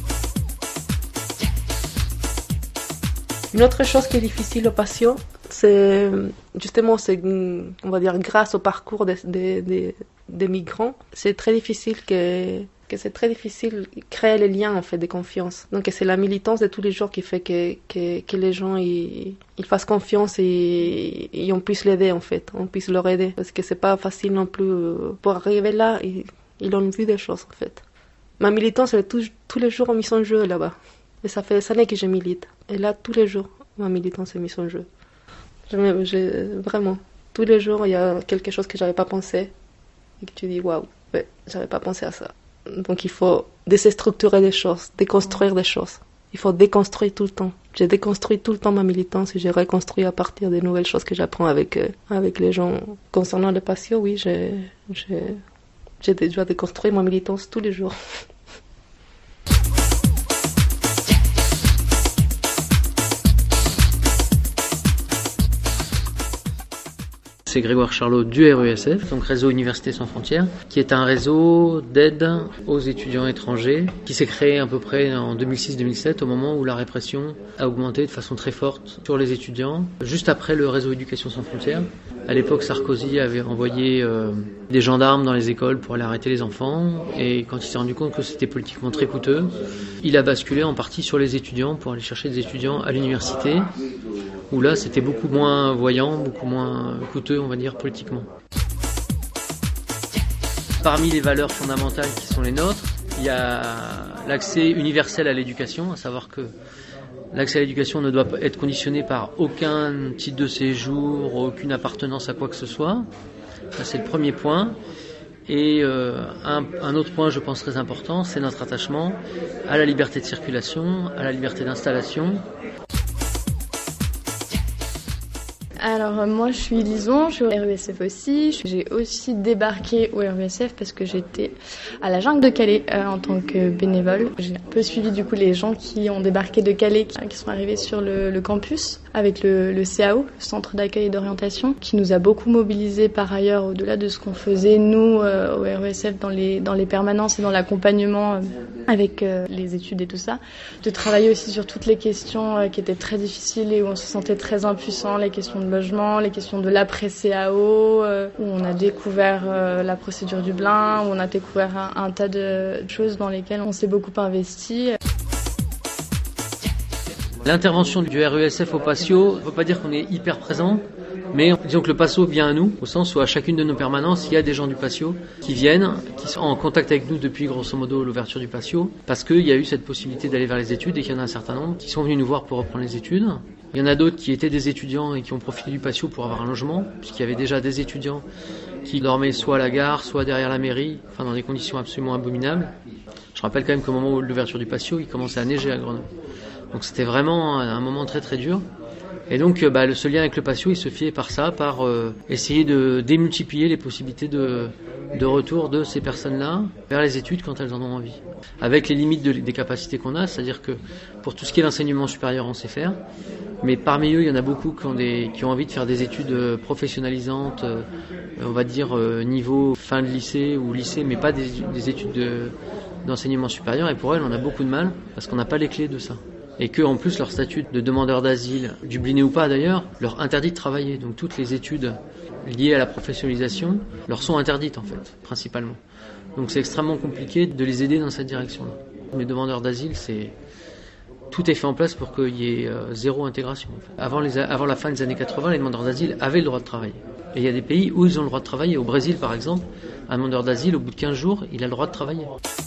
Une autre chose qui est difficile aux patients, c'est justement, c'est, on va dire, grâce au parcours des, des, des, des migrants, c'est très difficile que, que c'est très difficile de créer les liens en fait de confiance. Donc c'est la militance de tous les jours qui fait que, que, que les gens ils, ils fassent confiance et, et on puisse l'aider en fait, on puisse leur aider. Parce que c'est pas facile non plus. Pour arriver là, ils, ils ont vu des choses en fait. Ma militance, elle est tout, tous les jours mise en jeu là-bas. Et ça fait des années que je milite. Et là, tous les jours, ma militance est mise en jeu. Je, je, vraiment, tous les jours, il y a quelque chose que j'avais pas pensé. Et que tu dis, waouh, ouais, j'avais pas pensé à ça. Donc il faut déstructurer des choses, déconstruire des choses. Il faut déconstruire tout le temps. J'ai déconstruit tout le temps ma militance et j'ai reconstruit à partir des nouvelles choses que j'apprends avec, euh, avec les gens. Concernant les patients, oui, j'ai, j'ai, j'ai déjà déconstruit ma militance tous les jours. C'est Grégoire Charlot du R E S F, donc Réseau Université Sans Frontières, qui est un réseau d'aide aux étudiants étrangers qui s'est créé à peu près en deux mille six deux mille sept au moment où la répression a augmenté de façon très forte sur les étudiants, juste après le réseau Éducation Sans Frontières. À l'époque, Sarkozy avait envoyé euh, des gendarmes dans les écoles pour aller arrêter les enfants et quand il s'est rendu compte que c'était politiquement très coûteux, il a basculé en partie sur les étudiants pour aller chercher des étudiants à l'université où là c'était beaucoup moins voyant, beaucoup moins coûteux on va dire politiquement. Parmi les valeurs fondamentales qui sont les nôtres, il y a l'accès universel à l'éducation, à savoir que l'accès à l'éducation ne doit pas être conditionné par aucun titre de séjour, aucune appartenance à quoi que ce soit. Ça, c'est le premier point. Et euh, un, un autre point, je pense, très important, c'est notre attachement à la liberté de circulation, à la liberté d'installation. Alors moi je suis Lison, je suis au R U S F aussi. J'ai aussi débarqué au R U S F parce que j'étais à la jungle de Calais euh, en tant que bénévole. J'ai un peu suivi du coup les gens qui ont débarqué de Calais, qui, qui sont arrivés sur le, le campus. avec le, le C A O, le Centre d'accueil et d'orientation, qui nous a beaucoup mobilisés par ailleurs au-delà de ce qu'on faisait nous euh, au R E S F dans les, dans les permanences et dans l'accompagnement euh, avec euh, les études et tout ça, de travailler aussi sur toutes les questions euh, qui étaient très difficiles et où on se sentait très impuissant, les questions de logement, les questions de l'après-C A O, euh, où on a découvert euh, la procédure Dublin, où on a découvert un, un tas de choses dans lesquelles on s'est beaucoup investi. L'intervention du R E S F au Patio, on ne peut pas dire qu'on est hyper présent, mais disons que le Patio vient à nous, au sens où à chacune de nos permanences, il y a des gens du Patio qui viennent, qui sont en contact avec nous depuis grosso modo l'ouverture du Patio, parce qu'il y a eu cette possibilité d'aller vers les études et qu'il y en a un certain nombre qui sont venus nous voir pour reprendre les études. Il y en a d'autres qui étaient des étudiants et qui ont profité du Patio pour avoir un logement, puisqu'il y avait déjà des étudiants qui dormaient soit à la gare, soit derrière la mairie, enfin dans des conditions absolument abominables. Je rappelle quand même qu'au moment de l'ouverture du Patio, il commençait à neiger à Grenoble. Donc c'était vraiment un moment très très dur. Et donc bah, ce lien avec le Patio, il se fait par ça, par euh, essayer de démultiplier les possibilités de, de retour de ces personnes-là vers les études quand elles en ont envie. Avec les limites de, des capacités qu'on a, c'est-à-dire que pour tout ce qui est l'enseignement supérieur, on sait faire. Mais parmi eux, il y en a beaucoup qui ont, des, qui ont envie de faire des études professionnalisantes, euh, on va dire euh, niveau fin de lycée ou lycée, mais pas des, des études de, d'enseignement supérieur. Et pour elles, on a beaucoup de mal parce qu'on n'a pas les clés de ça. Et que en plus leur statut de demandeur d'asile, dubliné ou pas d'ailleurs, leur interdit de travailler. Donc toutes les études liées à la professionnalisation leur sont interdites en fait, principalement. Donc c'est extrêmement compliqué de les aider dans cette direction-là. Les demandeurs d'asile, c'est tout est fait en place pour qu'il y ait euh, zéro intégration. En fait. Avant, les, avant la fin des années quatre-vingts, les demandeurs d'asile avaient le droit de travailler. Et il y a des pays où ils ont le droit de travailler. Au Brésil, par exemple, un demandeur d'asile, au bout de quinze jours, il a le droit de travailler.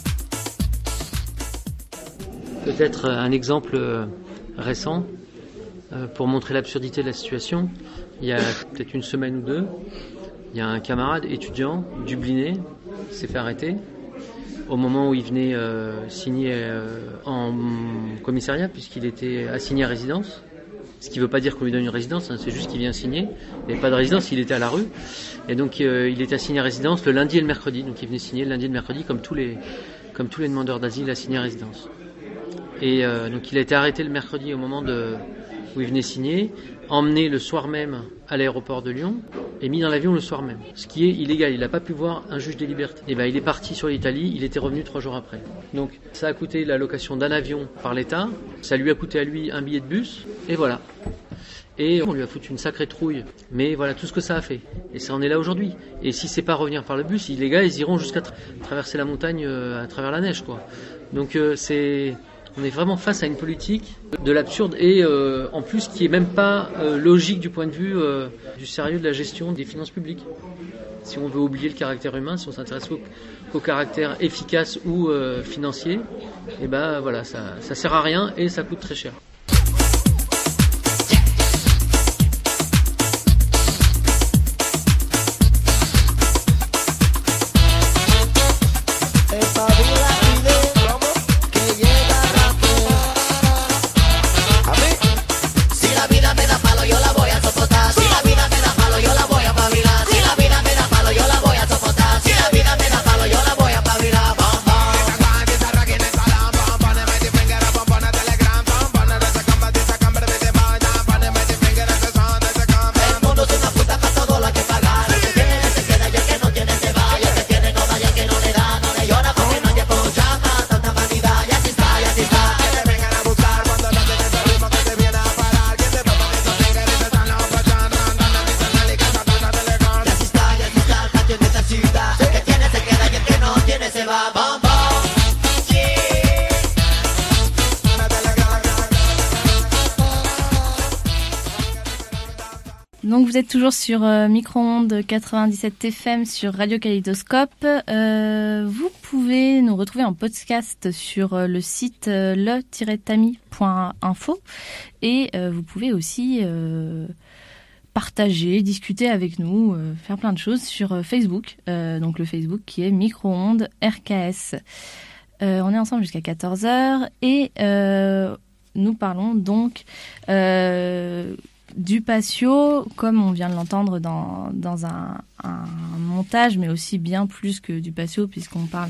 Peut-être un exemple euh, récent euh, pour montrer l'absurdité de la situation. Il y a peut-être une semaine ou deux, il y a un camarade étudiant dubliné qui s'est fait arrêter au moment où il venait euh, signer euh, en commissariat puisqu'il était assigné à résidence. Ce qui ne veut pas dire qu'on lui donne une résidence, hein, c'est juste qu'il vient signer. Il n'y avait pas de résidence, il était à la rue. Et donc euh, il était assigné à résidence le lundi et le mercredi. Donc il venait signer le lundi et le mercredi comme tous les, comme tous les demandeurs d'asile assignés à résidence. Et euh, donc il a été arrêté le mercredi au moment de, où il venait signer, emmené le soir même à l'aéroport de Lyon et mis dans l'avion le soir même. Ce qui est illégal, il n'a pas pu voir un juge des libertés. Et ben il est parti sur l'Italie, il était revenu trois jours après. Donc ça a coûté la location d'un avion par l'État, ça lui a coûté à lui un billet de bus, et voilà. Et on lui a foutu une sacrée trouille. Mais voilà tout ce que ça a fait. Et ça en est là aujourd'hui. Et si c'est pas revenir par le bus, les gars ils iront jusqu'à tra- traverser la montagne euh, à travers la neige, quoi. Donc euh, c'est... On est vraiment face à une politique de l'absurde et euh, en plus qui est même pas euh, logique du point de vue euh, du sérieux de la gestion des finances publiques. Si on veut oublier le caractère humain, si on s'intéresse qu'au, qu'au caractère efficace ou euh, financier, et ben voilà, ça, ça sert à rien et ça coûte très cher. Donc vous êtes toujours sur euh, Micro-ondes quatre-vingt-dix-sept F M sur Radio Kaléidoscope. Euh, vous pouvez nous retrouver en podcast sur euh, le site euh, le tiret tami point info et euh, vous pouvez aussi euh, partager, discuter avec nous, euh, faire plein de choses sur euh, Facebook. Euh, donc le Facebook qui est Micro-ondes R K S. Euh, on est ensemble jusqu'à quatorze heures et euh, nous parlons donc... Euh, du Patio, comme on vient de l'entendre dans, dans un, un montage, mais aussi bien plus que du Patio, puisqu'on parle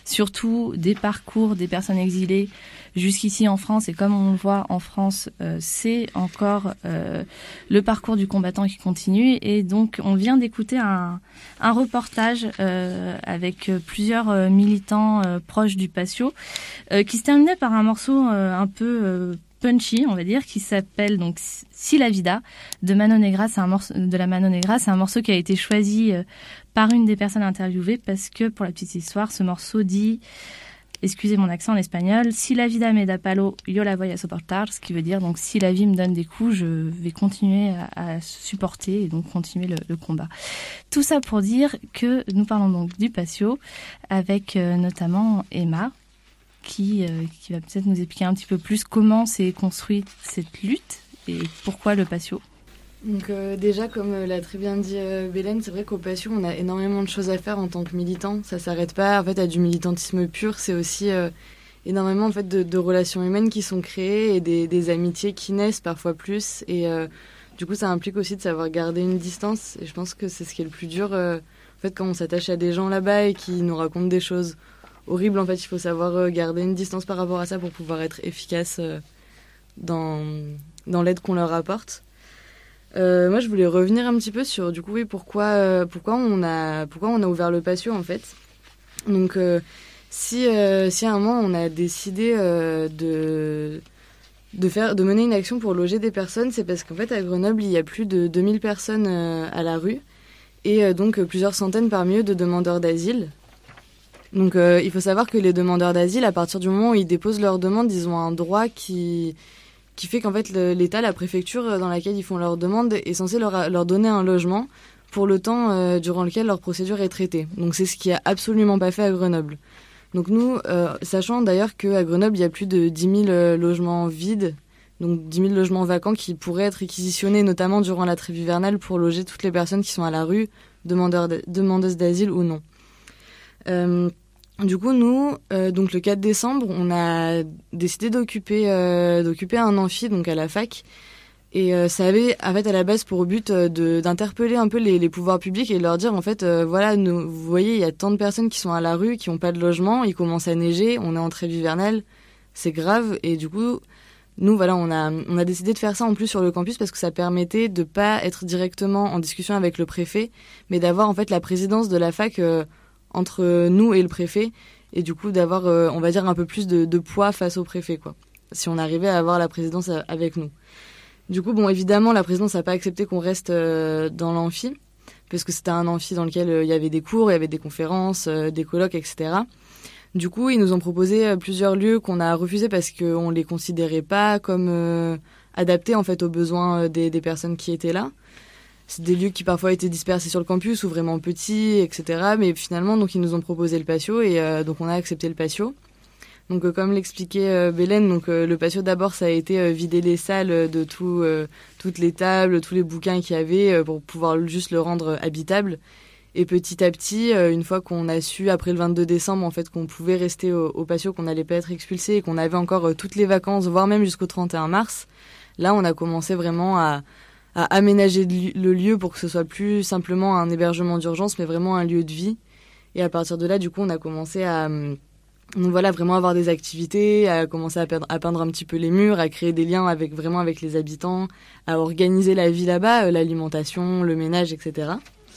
surtout des parcours des personnes exilées jusqu'ici en France. Et comme on le voit en France, euh, c'est encore euh, le parcours du combattant qui continue. Et donc, on vient d'écouter un, un reportage euh, avec plusieurs euh, militants euh, proches du Patio, euh, qui se terminait par un morceau euh, un peu euh, punchy, on va dire, qui s'appelle donc Si la vida de Mano Negra. C'est un morceau de la Mano Negra. C'est un morceau qui a été choisi euh, par une des personnes interviewées parce que, pour la petite histoire, ce morceau dit, excusez mon accent en espagnol, si la vida me da palo, yo la voy a soportar, ce qui veut dire donc si la vie me donne des coups, je vais continuer à, à supporter et donc continuer le, le combat. Tout ça pour dire que nous parlons donc du Patio avec euh, notamment Emma, qui, euh, qui va peut-être nous expliquer un petit peu plus comment s'est construite cette lutte et pourquoi le Patio. Donc euh, déjà, comme euh, l'a très bien dit euh, Bélène, c'est vrai qu'au Patio, on a énormément de choses à faire en tant que militant. Ça s'arrête pas en fait à du militantisme pur, c'est aussi euh, énormément en fait de, de relations humaines qui sont créées et des, des amitiés qui naissent parfois plus. Et euh, du coup, ça implique aussi de savoir garder une distance. Et je pense que c'est ce qui est le plus dur euh, en fait quand on s'attache à des gens là-bas et qui nous racontent des choses horribles. En fait, il faut savoir euh, garder une distance par rapport à ça pour pouvoir être efficace euh, dans dans l'aide qu'on leur apporte. Euh, moi, je voulais revenir un petit peu sur, du coup, oui, pourquoi, euh, pourquoi on a, pourquoi on a ouvert le Patio, en fait. Donc, euh, si, euh, si à un moment on a décidé euh, de, de faire, de mener une action pour loger des personnes, c'est parce qu'en fait, à Grenoble, il y a plus de deux mille personnes euh, à la rue et euh, donc plusieurs centaines parmi eux de demandeurs d'asile. Donc, euh, il faut savoir que les demandeurs d'asile, à partir du moment où ils déposent leur demande, ils ont un droit qui qui fait qu'en fait le, l'État, la préfecture dans laquelle ils font leur demande est censé leur, leur donner un logement pour le temps euh, durant lequel leur procédure est traitée. Donc c'est ce qui a absolument pas fait à Grenoble. Donc nous, euh, sachant d'ailleurs qu'à Grenoble, il y a plus de dix mille euh, logements vides, donc dix mille logements vacants qui pourraient être réquisitionnés notamment durant la trêve hivernale pour loger toutes les personnes qui sont à la rue, demandeurs de, demandeuses d'asile ou non. Euh, Du coup, nous, euh, donc le quatre décembre, on a décidé d'occuper euh, d'occuper un amphi donc à la fac, et euh, ça avait en fait à la base pour but euh, de d'interpeller un peu les, les pouvoirs publics et de leur dire en fait euh, voilà, nous, vous voyez, il y a tant de personnes qui sont à la rue, qui n'ont pas de logement, il commence à neiger, on est en trêve hivernale, c'est grave, et du coup, nous voilà, on a on a décidé de faire ça en plus sur le campus parce que ça permettait de pas être directement en discussion avec le préfet, mais d'avoir en fait la présidence de la fac euh, entre nous et le préfet, et du coup d'avoir, euh, on va dire, un peu plus de, de poids face au préfet, quoi, si on arrivait à avoir la présidence avec nous. Du coup, bon, évidemment, la présidence n'a pas accepté qu'on reste euh, dans l'amphi, parce que c'était un amphi dans lequel euh, il y avait des cours, il y avait des conférences, euh, des colloques, et cetera. Du coup, ils nous ont proposé euh, plusieurs lieux qu'on a refusés parce qu'on les considérait pas comme euh, adaptés, en fait, aux besoins euh, des, des personnes qui étaient là. C'est des lieux qui parfois étaient dispersés sur le campus ou vraiment petits, et cetera. Mais finalement, donc ils nous ont proposé le Patio et euh, donc on a accepté le Patio. Donc euh, comme l'expliquait euh, Bélène, donc euh, le Patio d'abord ça a été euh, vider les salles de tout, euh, toutes les tables, tous les bouquins qu'il y avait euh, pour pouvoir juste le rendre habitable. Et petit à petit, euh, une fois qu'on a su après le vingt-deux décembre en fait qu'on pouvait rester au, au Patio, qu'on n'allait pas être expulsé et qu'on avait encore euh, toutes les vacances, voire même jusqu'au trente et un mars, là on a commencé vraiment à à aménager le lieu pour que ce soit plus simplement un hébergement d'urgence, mais vraiment un lieu de vie. Et à partir de là, du coup, on a commencé à, donc voilà, vraiment avoir des activités, à commencer à peindre, à peindre un petit peu les murs, à créer des liens avec vraiment avec les habitants, à organiser la vie là-bas, l'alimentation, le ménage, et cetera.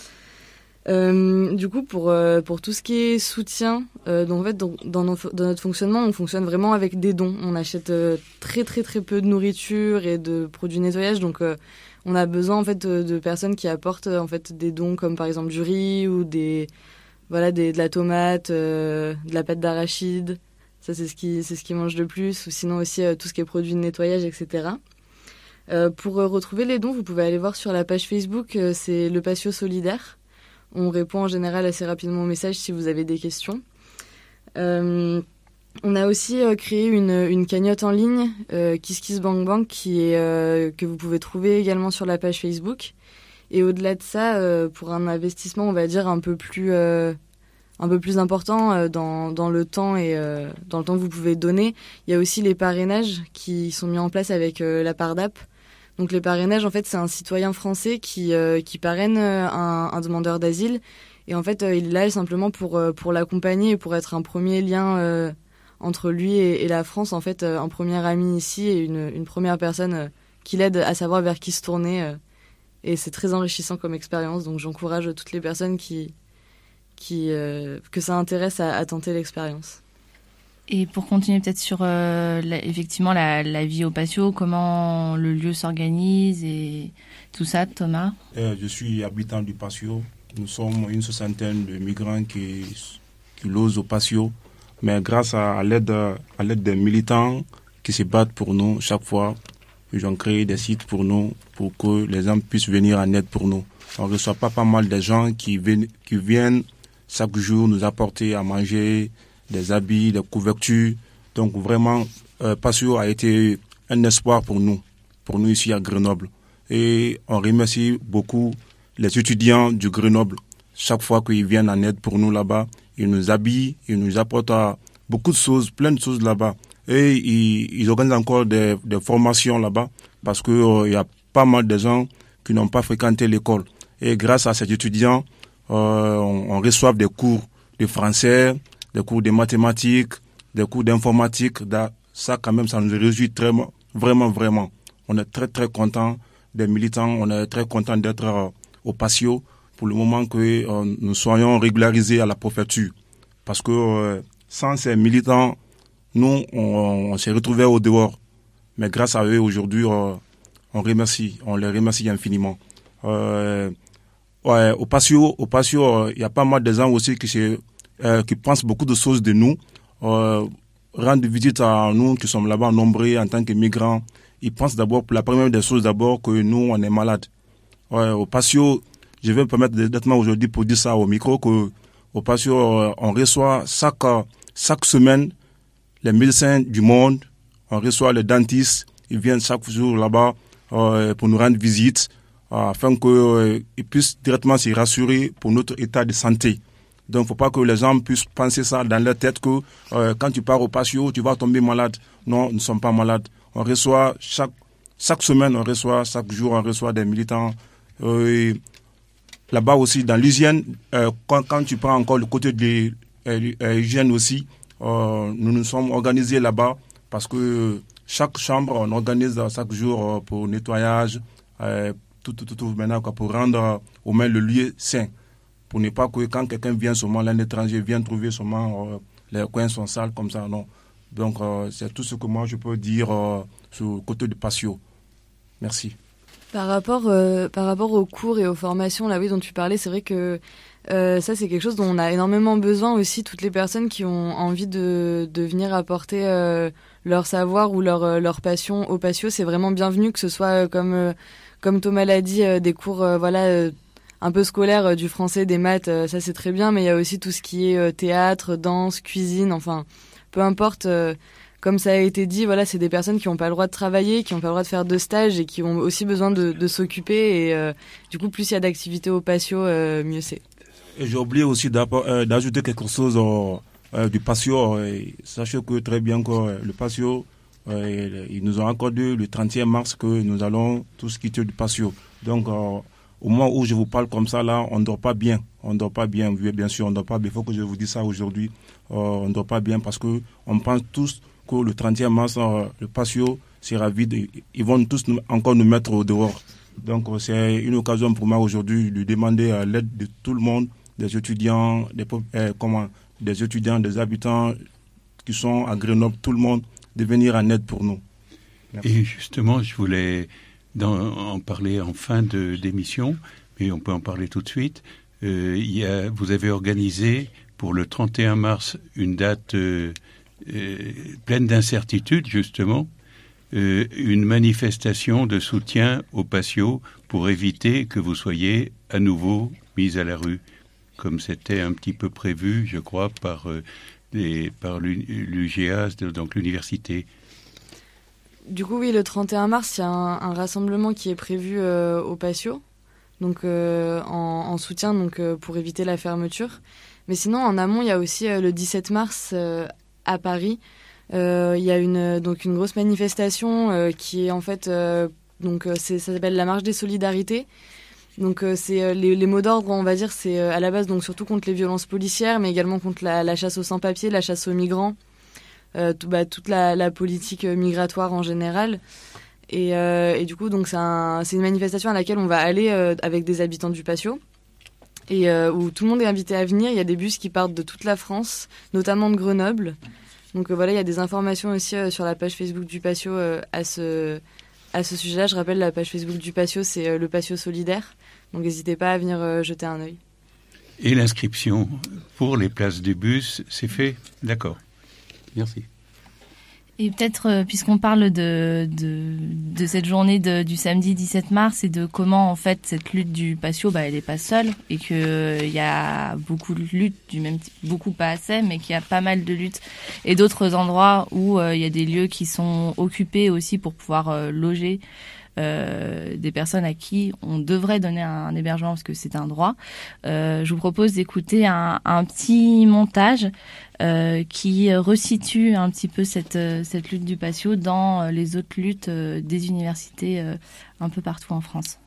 Euh, du coup, pour euh, pour tout ce qui est soutien, euh, donc en fait, dans, dans, nos, dans notre fonctionnement, on fonctionne vraiment avec des dons. On achète euh, très très très peu de nourriture et de produits de nettoyage, donc euh, on a besoin en fait de, de personnes qui apportent en fait des dons comme par exemple du riz ou des voilà des, de la tomate, euh, de la pâte d'arachide. Ça c'est ce qui c'est ce qu'ils mangent le plus. Ou sinon aussi euh, tout ce qui est produits de nettoyage, et cetera. Euh, pour euh, retrouver les dons, vous pouvez aller voir sur la page Facebook. Euh, c'est le Patio solidaire. On répond en général assez rapidement aux messages si vous avez des questions. Euh, on a aussi euh, créé une, une cagnotte en ligne, euh, KissKissBankBank, qui est, euh, que vous pouvez trouver également sur la page Facebook. Et au-delà de ça, euh, pour un investissement, on va dire, un peu plus, euh, un peu plus important euh, dans, dans le temps et euh, dans le temps que vous pouvez donner, il y a aussi les parrainages qui sont mis en place avec euh, la Pardap. Donc les parrainages, en fait, c'est un citoyen français qui, euh, qui parraine un, un demandeur d'asile Et en fait, il est là simplement pour, pour l'accompagner et pour être un premier lien euh, entre lui et, et la France, en fait, un premier ami ici et une, une première personne euh, qui l'aide à savoir vers qui se tourner. Euh, et c'est très enrichissant comme expérience, donc j'encourage toutes les personnes qui, qui, euh, que ça intéresse à, à tenter l'expérience. Et pour continuer peut-être sur euh, la, effectivement la, la vie au patio, comment le lieu s'organise et tout ça, Thomas? euh, Je suis habitant du patio. Nous sommes une soixantaine de migrants qui, qui logent au patio. Mais grâce à, à l'aide à l'aide des militants qui se battent pour nous chaque fois, ils ont créé des sites pour nous, pour que les gens puissent venir en aide pour nous. On ne reçoit pas pas mal de gens qui viennent, qui viennent chaque jour nous apporter à manger, des habits, des couvertures. Donc vraiment, euh, Patio a été un espoir pour nous, pour nous ici à Grenoble. Et on remercie beaucoup les étudiants du Grenoble. Chaque fois qu'ils viennent en aide pour nous là-bas, ils nous habillent, ils nous apportent beaucoup de choses, plein de choses là-bas. Et ils, ils organisent encore des, des formations là-bas parce qu'il euh, y a pas mal de gens qui n'ont pas fréquenté l'école. Et grâce à ces étudiants, euh, on, on reçoit des cours de français, des cours de mathématiques, des cours d'informatique. Ça, quand même, ça nous réjouit très, vraiment, vraiment. On est très, très contents des militants. On est très contents d'être euh, au Patio pour le moment que euh, nous soyons régularisés à la préfecture. Parce que euh, sans ces militants, nous, on, on s'est retrouvés au dehors. Mais grâce à eux, aujourd'hui, euh, on remercie. On les remercie infiniment. Euh, ouais, au Patio, au Patio, il euh, y a pas mal de gens aussi qui se... Euh, qui pensent beaucoup de choses de nous, euh, rendent visite à nous qui sommes là-bas nombreux en tant que migrants. Ils pensent d'abord, pour la première des choses d'abord, que nous, on est malades. Ouais, au Patio, je vais me permettre d'être aujourd'hui pour dire ça au micro, que au Patio, euh, on reçoit chaque, chaque semaine les médecins du monde, on reçoit les dentistes, ils viennent chaque jour là-bas euh, pour nous rendre visite, euh, afin qu'ils euh, puissent directement se rassurer pour notre état de santé. Donc, il ne faut pas que les gens puissent penser ça dans leur tête que euh, quand tu pars au Patio, tu vas tomber malade. Non, nous ne sommes pas malades. On reçoit chaque, chaque semaine, on reçoit, chaque jour, on reçoit des militants. Euh, là-bas aussi, dans l'hygiène, euh, quand, quand tu prends encore le côté de l'hygiène aussi, euh, nous nous sommes organisés là-bas parce que chaque chambre, on organise chaque jour pour nettoyage, euh, tout, tout, tout, tout, maintenant, pour rendre au moins le lieu sain. Pour ne pas que quand quelqu'un vient seulement, l'un étranger vient trouver seulement euh, les coins sont sales comme ça, non. Donc euh, c'est tout ce que moi je peux dire euh, sur le côté du Patio. Merci. Par rapport, euh, par rapport aux cours et aux formations là, oui, dont tu parlais, c'est vrai que euh, ça c'est quelque chose dont on a énormément besoin aussi, toutes les personnes qui ont envie de, de venir apporter euh, leur savoir ou leur, leur passion au Patio, c'est vraiment bienvenu, que ce soit euh, comme, euh, comme Thomas l'a dit, euh, des cours euh, voilà, euh, un peu scolaire, euh, du français, des maths, euh, ça c'est très bien, mais il y a aussi tout ce qui est euh, théâtre, danse, cuisine, enfin, peu importe, euh, comme ça a été dit, voilà, c'est des personnes qui n'ont pas le droit de travailler, qui n'ont pas le droit de faire de stage et qui ont aussi besoin de, de s'occuper, et euh, du coup, plus il y a d'activités au Patio, euh, mieux c'est. Et j'ai oublié aussi euh, d'ajouter quelque chose euh, euh, du Patio. Euh, sachez que très bien que euh, le Patio, euh, ils nous ont accordé le trentième mars que nous allons tous quitter du Patio. Donc, euh, au moment où je vous parle comme ça, là, on ne dort pas bien. On ne dort pas bien, bien sûr, on ne dort pas bien. Il faut que je vous dise ça aujourd'hui. Euh, on ne dort pas bien parce qu'on pense tous que le trentième mars, euh, le Patio sera vide. Ils vont tous nous, encore nous mettre au dehors. Donc, euh, c'est une occasion pour moi aujourd'hui de demander à l'aide de tout le monde, des étudiants, des, euh, comment, des étudiants, des habitants qui sont à Grenoble, tout le monde, de venir en aide pour nous. Merci. Et justement, je voulais... Dans, en parler en fin de, d'émission, mais on peut en parler tout de suite. Euh, il y a, vous avez organisé pour le trente et un mars une date euh, euh, pleine d'incertitudes, justement, euh, une manifestation de soutien au Patio pour éviter que vous soyez à nouveau mis à la rue, comme c'était un petit peu prévu, je crois, par, euh, les, par l'U G A, donc l'université. Du coup, oui, le trente et un mars, il y a un, un rassemblement qui est prévu euh, au Patio, donc euh, en, en soutien, donc euh, pour éviter la fermeture. Mais sinon, en amont, il y a aussi euh, le dix-sept mars euh, à Paris. Euh, il y a une donc une grosse manifestation euh, qui est en fait euh, donc c'est, ça s'appelle la marche des solidarités Donc euh, c'est euh, les, les mots d'ordre, on va dire, c'est euh, à la base donc surtout contre les violences policières, mais également contre la, la chasse aux sans-papiers, la chasse aux migrants, euh, tout, bah, toute la, la politique migratoire en général. Et, euh, et du coup, donc c'est, un, c'est une manifestation à laquelle on va aller euh, avec des habitants du Patio, et euh, où tout le monde est invité à venir. Il y a des bus qui partent de toute la France, notamment de Grenoble. Donc euh, voilà, il y a des informations aussi euh, sur la page Facebook du Patio euh, à ce à ce sujet-là. Je rappelle, la page Facebook du Patio, c'est euh, le Patio solidaire. Donc n'hésitez pas à venir euh, jeter un œil. Et l'inscription pour les places des bus, c'est fait? D'accord. Merci. Et peut-être, euh, puisqu'on parle de, de, de cette journée de, du samedi dix-sept mars et de comment, en fait, cette lutte du Patio, bah, elle n'est pas seule et qu'il euh, y a beaucoup de luttes, du même type, beaucoup pas assez, mais qu'il y a pas mal de luttes et d'autres endroits où il euh, y a des lieux qui sont occupés aussi pour pouvoir euh, loger Euh, des personnes à qui on devrait donner un, un hébergement parce que c'est un droit. Euh, je vous propose d'écouter un, un petit montage euh, qui resitue un petit peu cette, cette lutte du Patio dans les autres luttes euh, des universités euh, un peu partout en France.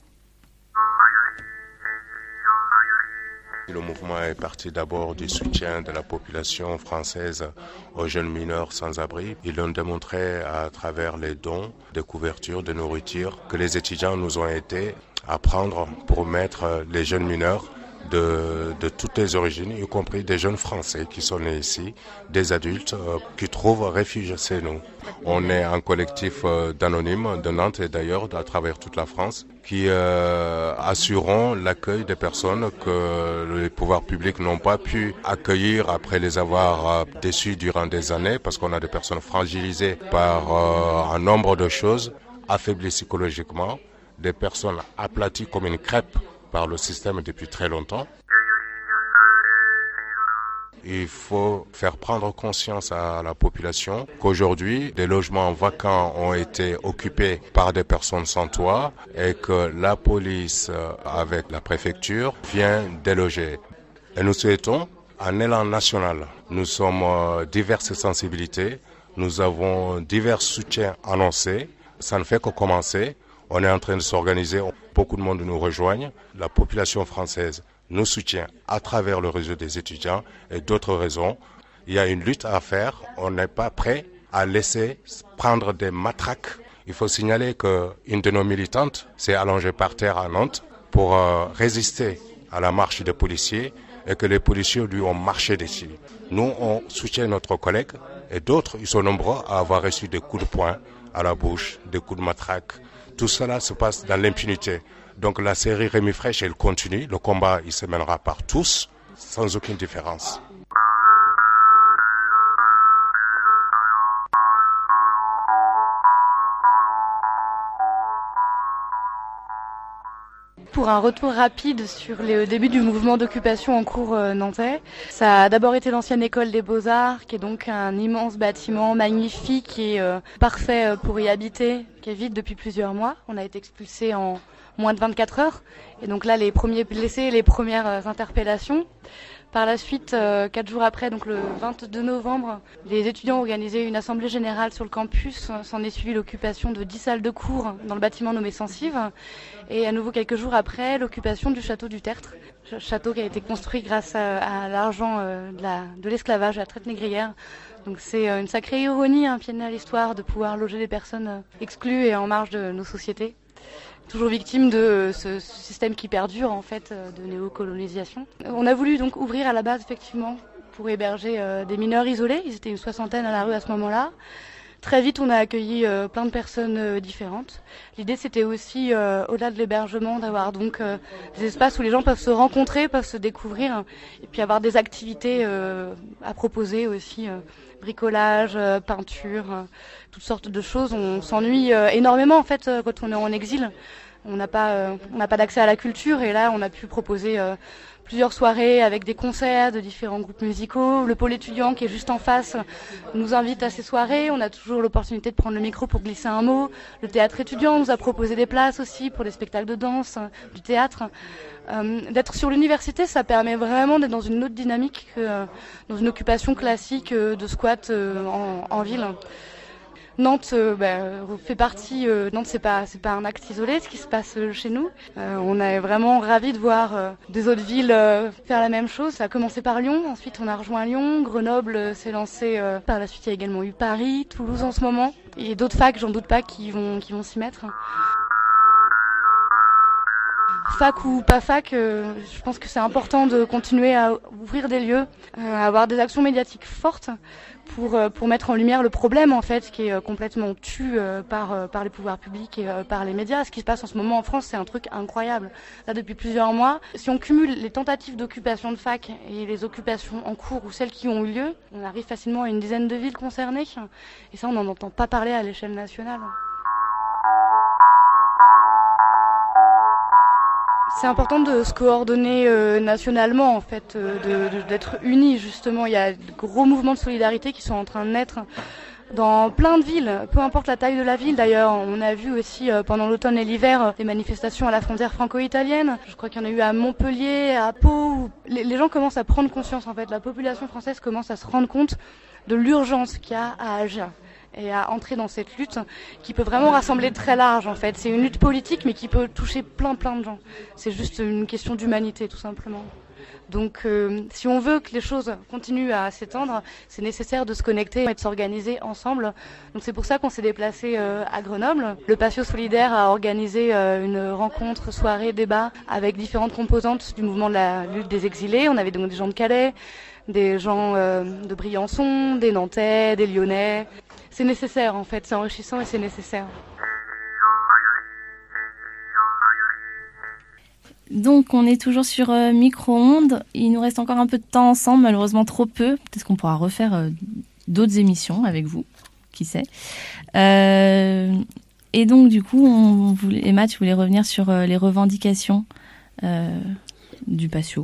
Le mouvement est parti d'abord du soutien de la population française aux jeunes mineurs sans abri. Ils l'ont démontré à travers les dons de couverture, de nourriture que les étudiants nous ont aidés à prendre pour mettre les jeunes mineurs de, de toutes les origines, y compris des jeunes Français qui sont nés ici, des adultes euh, qui trouvent refuge chez nous. On est un collectif euh, d'anonymes de Nantes et d'ailleurs à travers toute la France qui euh, assureront l'accueil des personnes que les pouvoirs publics n'ont pas pu accueillir après les avoir euh, déçus durant des années parce qu'on a des personnes fragilisées par euh, un nombre de choses, affaiblies psychologiquement, des personnes aplaties comme une crêpe par le système depuis très longtemps. Il faut faire prendre conscience à la population qu'aujourd'hui, des logements vacants ont été occupés par des personnes sans toit et que la police, avec la préfecture, vient déloger. Et nous souhaitons un élan national. Nous sommes euh, diverses sensibilités, nous avons divers soutiens annoncés. Ça ne fait que commencer. On est en train de s'organiser, beaucoup de monde nous rejoigne. La population française nous soutient à travers le réseau des étudiants et d'autres raisons. Il y a une lutte à faire, on n'est pas prêt à laisser prendre des matraques. Il faut signaler qu'une de nos militantes s'est allongée par terre à Nantes pour euh, résister à la marche des policiers et que les policiers lui ont marché dessus. Nous, on soutient notre collègue et d'autres, ils sont nombreux à avoir reçu des coups de poing à la bouche, des coups de matraque. Tout cela se passe dans l'impunité. Donc la série Rémi Fraîche, elle continue. Le combat, il se mènera par tous, sans aucune différence. Pour un retour rapide sur le début du mouvement d'occupation en cours euh, nantais, ça a d'abord été l'ancienne école des Beaux-Arts, qui est donc un immense bâtiment magnifique et euh, parfait pour y habiter, qui est vide depuis plusieurs mois. On a été expulsés en moins de vingt-quatre heures. Et donc là, les premiers blessés, les premières euh, interpellations. Par la suite, euh, quatre jours après, donc le vingt-deux novembre, les étudiants ont organisé une assemblée générale sur le campus. S'en est suivi l'occupation de dix salles de cours dans le bâtiment nommé Sensive. Et à nouveau, quelques jours après, l'occupation du château du Tertre. Château qui a été construit grâce à, à l'argent euh, de, la, de l'esclavage, de la traite négrière. Donc c'est euh, une sacrée ironie, un pied à l'histoire, de pouvoir loger des personnes euh, exclues et en marge de nos sociétés. Toujours victime de ce système qui perdure en fait de néocolonisation. On a voulu donc ouvrir à la base effectivement pour héberger euh, des mineurs isolés. Ils étaient une soixantaine à la rue à ce moment-là. Très vite, on a accueilli euh, plein de personnes euh, différentes. L'idée, c'était aussi, euh, au-delà de l'hébergement, d'avoir donc euh, des espaces où les gens peuvent se rencontrer, peuvent se découvrir, et puis avoir des activités euh, à proposer aussi, euh, bricolage, euh, peinture, euh, toutes sortes de choses. On s'ennuie euh, énormément en fait euh, quand on est en exil. On n'a pas, euh, on n'a pas d'accès à la culture, et là, on a pu proposer euh, plusieurs soirées avec des concerts de différents groupes musicaux. Le pôle étudiant qui est juste en face nous invite à ces soirées. On a toujours l'opportunité de prendre le micro pour glisser un mot. Le théâtre étudiant nous a proposé des places aussi pour des spectacles de danse, du théâtre. Euh, d'être sur l'université, ça permet vraiment d'être dans une autre dynamique que euh, dans une occupation classique euh, de squat euh, en, en ville. Nantes euh, bah, fait partie. Euh, Nantes, c'est pas c'est pas un acte isolé, ce qui se passe euh, chez nous. Euh, on est vraiment ravis de voir euh, des autres villes euh, faire la même chose. Ça a commencé par Lyon, ensuite on a rejoint Lyon, Grenoble euh, s'est lancé. Euh, par la suite, il y a également eu Paris, Toulouse en ce moment, et d'autres facs, j'en doute pas, qui vont qui vont s'y mettre. Fac ou pas fac, euh, je pense que c'est important de continuer à ouvrir des lieux, euh, à avoir des actions médiatiques fortes pour euh, pour mettre en lumière le problème en fait qui est euh, complètement tu euh, par euh, par les pouvoirs publics et euh, par les médias. Ce qui se passe en ce moment en France, c'est un truc incroyable. Là, depuis plusieurs mois, si on cumule les tentatives d'occupation de fac et les occupations en cours ou celles qui ont eu lieu, on arrive facilement à une dizaine de villes concernées. Et ça, on n'en entend pas parler à l'échelle nationale. C'est important de se coordonner euh, nationalement, en fait, euh, de, de, d'être unis, justement. Il y a de gros mouvements de solidarité qui sont en train de naître dans plein de villes, peu importe la taille de la ville d'ailleurs. On a vu aussi euh, pendant l'automne et l'hiver euh, des manifestations à la frontière franco-italienne. Je crois qu'il y en a eu à Montpellier, à Pau. Où les, les gens commencent à prendre conscience, en fait. La population française commence à se rendre compte de l'urgence qu'il y a à agir et à entrer dans cette lutte qui peut vraiment rassembler très large en fait. C'est une lutte politique mais qui peut toucher plein plein de gens. C'est juste une question d'humanité tout simplement. Donc euh, si on veut que les choses continuent à s'étendre, c'est nécessaire de se connecter et de s'organiser ensemble. Donc c'est pour ça qu'on s'est déplacé euh, à Grenoble. Le Patio Solidaire a organisé euh, une rencontre, soirée, débat avec différentes composantes du mouvement de la lutte des exilés. On avait donc des gens de Calais, des gens euh, de Briançon, des Nantais, des Lyonnais. C'est nécessaire en fait, c'est enrichissant et c'est nécessaire. Donc on est toujours sur euh, micro-ondes. Il nous reste encore un peu de temps ensemble, malheureusement trop peu. Peut-être qu'on pourra refaire euh, d'autres émissions avec vous, qui sait. Euh, et donc du coup, on voulait, Emma, tu voulais revenir sur euh, les revendications euh, du patio.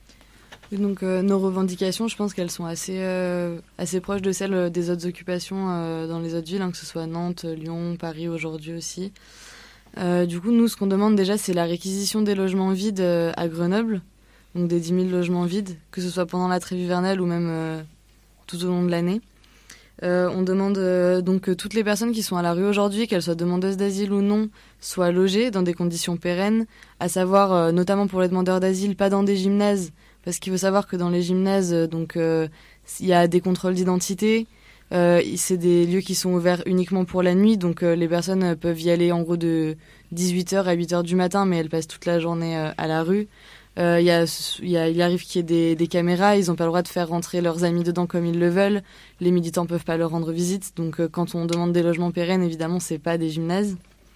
Donc euh, nos revendications, je pense qu'elles sont assez euh, assez proches de celles des autres occupations euh, dans les autres villes, hein, que ce soit Nantes, Lyon, Paris aujourd'hui aussi. Euh, du coup, nous, ce qu'on demande déjà, c'est la réquisition des logements vides euh, à Grenoble, donc des dix mille logements vides, que ce soit pendant la trêve hivernale ou même euh, tout au long de l'année. Euh, on demande euh, donc que toutes les personnes qui sont à la rue aujourd'hui, qu'elles soient demandeuses d'asile ou non, soient logées dans des conditions pérennes, à savoir euh, notamment pour les demandeurs d'asile, pas dans des gymnases, parce qu'il faut savoir que dans les gymnases, donc euh, il y a des contrôles d'identité. Euh, c'est des lieux qui sont ouverts uniquement pour la nuit, donc euh, les personnes peuvent y aller en gros de dix-huit heures à huit heures du matin, mais elles passent toute la journée euh, à la rue. Euh, y a, y a, il arrive qu'il y ait des, des caméras, ils n'ont pas le droit de faire rentrer leurs amis dedans comme ils le veulent. Les militants peuvent pas leur rendre visite, donc euh, quand on demande des logements pérennes, évidemment, c'est pas des gymnases.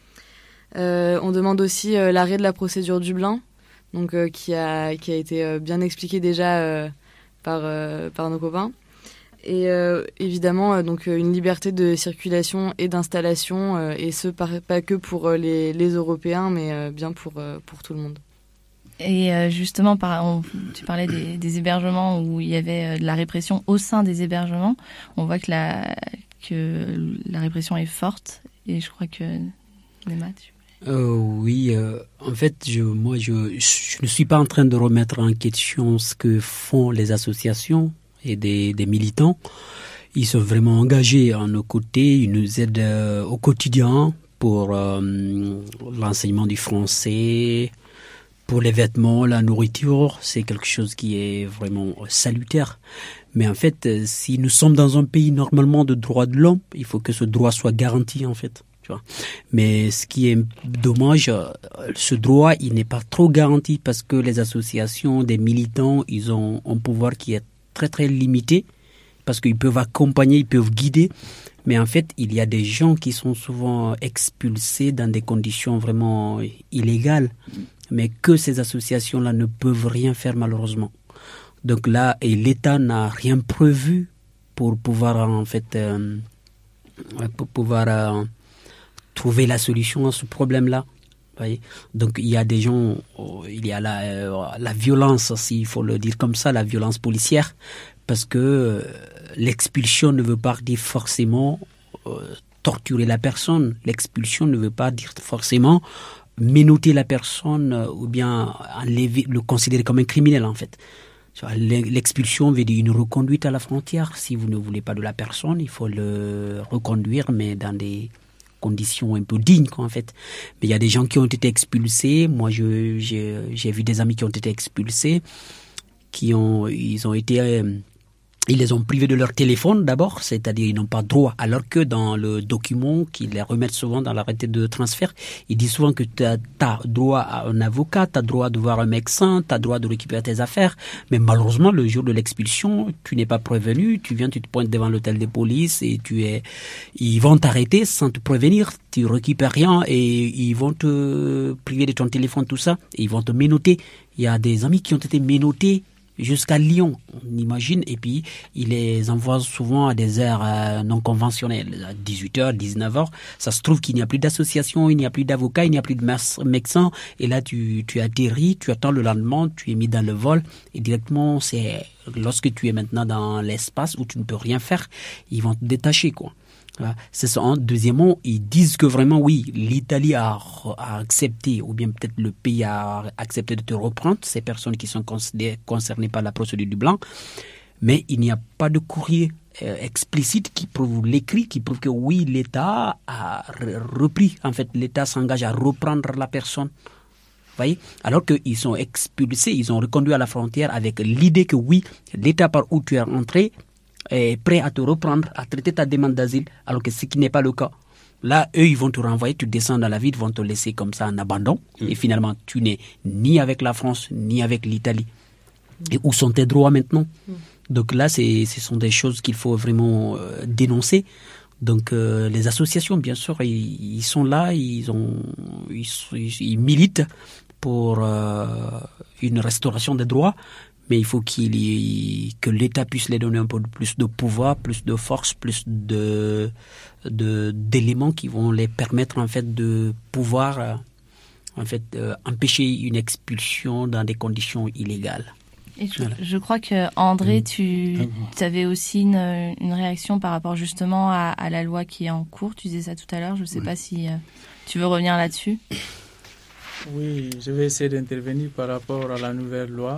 Euh, on demande aussi euh, l'arrêt de la procédure Dublin, donc euh, qui a qui a été euh, bien expliqué déjà euh, par euh, par nos copains. Et euh, évidemment, euh, donc une liberté de circulation et d'installation, euh, et ce par, pas que pour euh, les, les Européens, mais euh, bien pour euh, pour tout le monde. Et euh, justement, par, on, tu parlais des, des hébergements où il y avait euh, de la répression au sein des hébergements. On voit que la que la répression est forte, et je crois que les maths. Euh, oui, euh, en fait, je, moi, je, je ne suis pas en train de remettre en question ce que font les associations et des, des militants. Ils sont vraiment engagés à nos côtés, ils nous aident euh, au quotidien pour euh, l'enseignement du français, pour les vêtements, la nourriture. C'est quelque chose qui est vraiment salutaire. Mais en fait, si nous sommes dans un pays normalement de droits de l'homme, il faut que ce droit soit garanti, en fait. Tu vois. Mais ce qui est dommage, ce droit, il n'est pas trop garanti parce que les associations des militants, ils ont un pouvoir qui est très très limité parce qu'ils peuvent accompagner, ils peuvent guider. Mais en fait, il y a des gens qui sont souvent expulsés dans des conditions vraiment illégales, mais que ces associations-là ne peuvent rien faire malheureusement. Donc là, et l'État n'a rien prévu pour pouvoir en fait, euh, pour pouvoir euh, trouver la solution à ce problème-là. Voyez. Donc il y a des gens, il y a la, euh, la violence, s'il faut le dire comme ça, la violence policière, parce que euh, l'expulsion ne veut pas dire forcément euh, torturer la personne. L'expulsion ne veut pas dire forcément menotter la personne euh, ou bien enlever, le considérer comme un criminel en fait. L'expulsion veut dire une reconduite à la frontière. Si vous ne voulez pas de la personne, il faut le reconduire, mais dans des conditions un peu dignes, quoi, en fait. Mais il y a des gens qui ont été expulsés. Moi, je, j'ai, j'ai vu des amis qui ont été expulsés, qui ont, ils ont été, euh, ils les ont privés de leur téléphone d'abord, c'est-à-dire ils n'ont pas droit, alors que dans le document qu'ils les remettent souvent dans l'arrêté de transfert, ils disent souvent que tu as droit à un avocat, tu as droit de voir un médecin, tu as droit de récupérer tes affaires, mais malheureusement le jour de l'expulsion, tu n'es pas prévenu, tu viens, tu te pointes devant l'hôtel de police et tu es, ils vont t'arrêter sans te prévenir, tu récupères rien et ils vont te priver de ton téléphone, tout ça, et ils vont te ménoter. Il y a des amis qui ont été ménotés jusqu'à Lyon, on imagine, et puis il les envoie souvent à des heures euh, non conventionnelles, à dix-huit heures, dix-neuf heures. Ça se trouve qu'il n'y a plus d'association, il n'y a plus d'avocat, il n'y a plus de médecin, et là tu, tu atterris, tu attends le lendemain, tu es mis dans le vol, et directement, c'est lorsque tu es maintenant dans l'espace où tu ne peux rien faire, ils vont te détacher, quoi. C'est ça. Deuxièmement, ils disent que vraiment, oui, l'Italie a, a accepté, ou bien peut-être le pays a accepté de te reprendre, ces personnes qui sont concernées par la procédure du blanc, mais il n'y a pas de courrier euh, explicite qui prouve l'écrit, qui prouve que oui, l'État a repris, en fait, l'État s'engage à reprendre la personne. Vous voyez? Alors qu'ils sont expulsés, ils ont reconduit à la frontière avec l'idée que oui, l'État par où tu es rentré est prêt à te reprendre, à traiter ta demande d'asile, alors que ce qui n'est pas le cas. Là, eux, ils vont te renvoyer, tu descends dans la ville, ils vont te laisser comme ça en abandon. Mmh. Et finalement, tu n'es ni avec la France, ni avec l'Italie. Mmh. Et où sont tes droits maintenant? Mmh. Donc là, c'est, ce sont des choses qu'il faut vraiment euh, dénoncer. Donc euh, les associations, bien sûr, ils, ils sont là, ils, ont, ils, ils militent pour euh, une restauration des droits. Mais il faut qu'il y ait, que l'État puisse les donner un peu plus de pouvoir, plus de force, plus de, de d'éléments qui vont les permettre en fait de pouvoir euh, en fait euh, empêcher une expulsion dans des conditions illégales. Et je, voilà. je crois que André, tu avais aussi une, une réaction par rapport justement à, à la loi qui est en cours. Tu disais ça tout à l'heure. Je ne sais oui. pas si euh, tu veux revenir là-dessus. Oui, je vais essayer d'intervenir par rapport à la nouvelle loi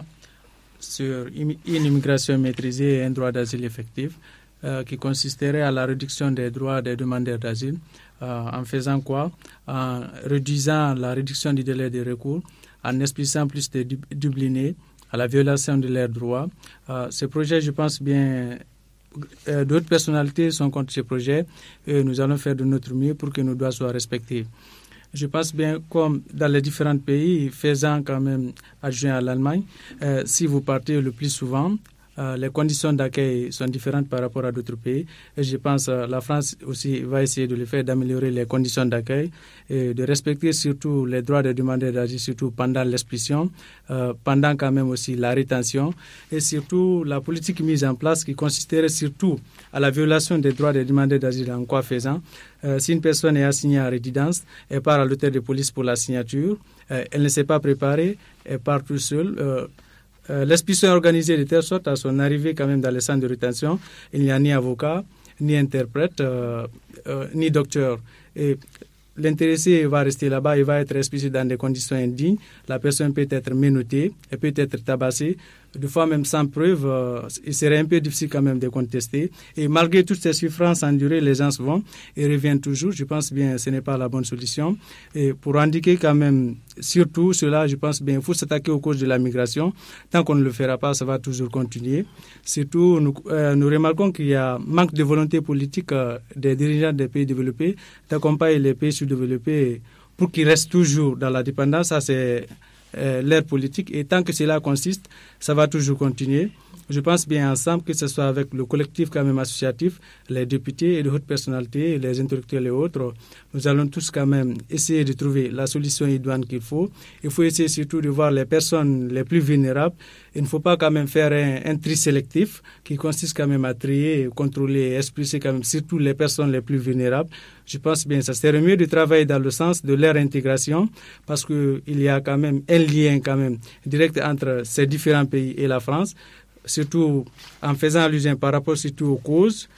sur une immigration maîtrisée et un droit d'asile effectif, euh, qui consisterait à la réduction des droits des demandeurs d'asile, euh, en faisant quoi? En réduisant la réduction du délai de recours, en explicitant plus de dublinés à la violation de leurs droits. Euh, ce projet, je pense bien, euh, d'autres personnalités sont contre ce projet et nous allons faire de notre mieux pour que nos droits soient respectés. Je pense bien, comme dans les différents pays, faisant quand même adjoint à l'Allemagne, euh, si vous partez le plus souvent, euh, les conditions d'accueil sont différentes par rapport à d'autres pays. Et je pense que euh, la France aussi va essayer de le faire, d'améliorer les conditions d'accueil et de respecter surtout les droits des demandeurs d'asile, surtout pendant l'expulsion, euh, pendant quand même aussi la rétention et surtout la politique mise en place qui consisterait surtout à la violation des droits des demandeurs d'asile. En quoi faisant? Euh, si une personne est assignée à résidence, elle part à l'hôtel de police pour la signature, euh, elle ne s'est pas préparée, elle part tout seule. Euh, euh, l'expulsion est organisée de telle sorte à son arrivée quand même dans les centres de rétention, il n'y a ni avocat, ni interprète, euh, euh, ni docteur. Et l'intéressé va rester là-bas, il va être expulsé dans des conditions indignes. La personne peut être menottée, elle peut être tabassée. Des fois même sans preuve, euh, il serait un peu difficile quand même de contester. Et malgré toutes ces souffrances endurées, les gens vont et reviennent toujours. Je pense bien que ce n'est pas la bonne solution. Et pour indiquer quand même, surtout cela, je pense bien qu'il faut s'attaquer aux causes de la migration. Tant qu'on ne le fera pas, ça va toujours continuer. Surtout, nous, euh, nous remarquons qu'il y a manque de volonté politique euh, des dirigeants des pays développés d'accompagner les pays sous-développés pour qu'ils restent toujours dans la dépendance. Ça, c'est Euh, l'ère politique, et tant que cela consiste, ça va toujours continuer. Je pense bien ensemble, que ce soit avec le collectif quand même associatif, les députés et les hautes personnalités, les intellectuels et autres, nous allons tous quand même essayer de trouver la solution idoine qu'il faut. Il faut essayer surtout de voir les personnes les plus vulnérables. Il ne faut pas quand même faire un, un tri sélectif qui consiste quand même à trier, contrôler, expulser quand même surtout les personnes les plus vulnérables. Je pense bien que ça serait mieux de travailler dans le sens de leur intégration, parce qu'il y a quand même un lien quand même direct entre ces différents pays et la France, surtout en faisant allusion par rapport surtout aux causes.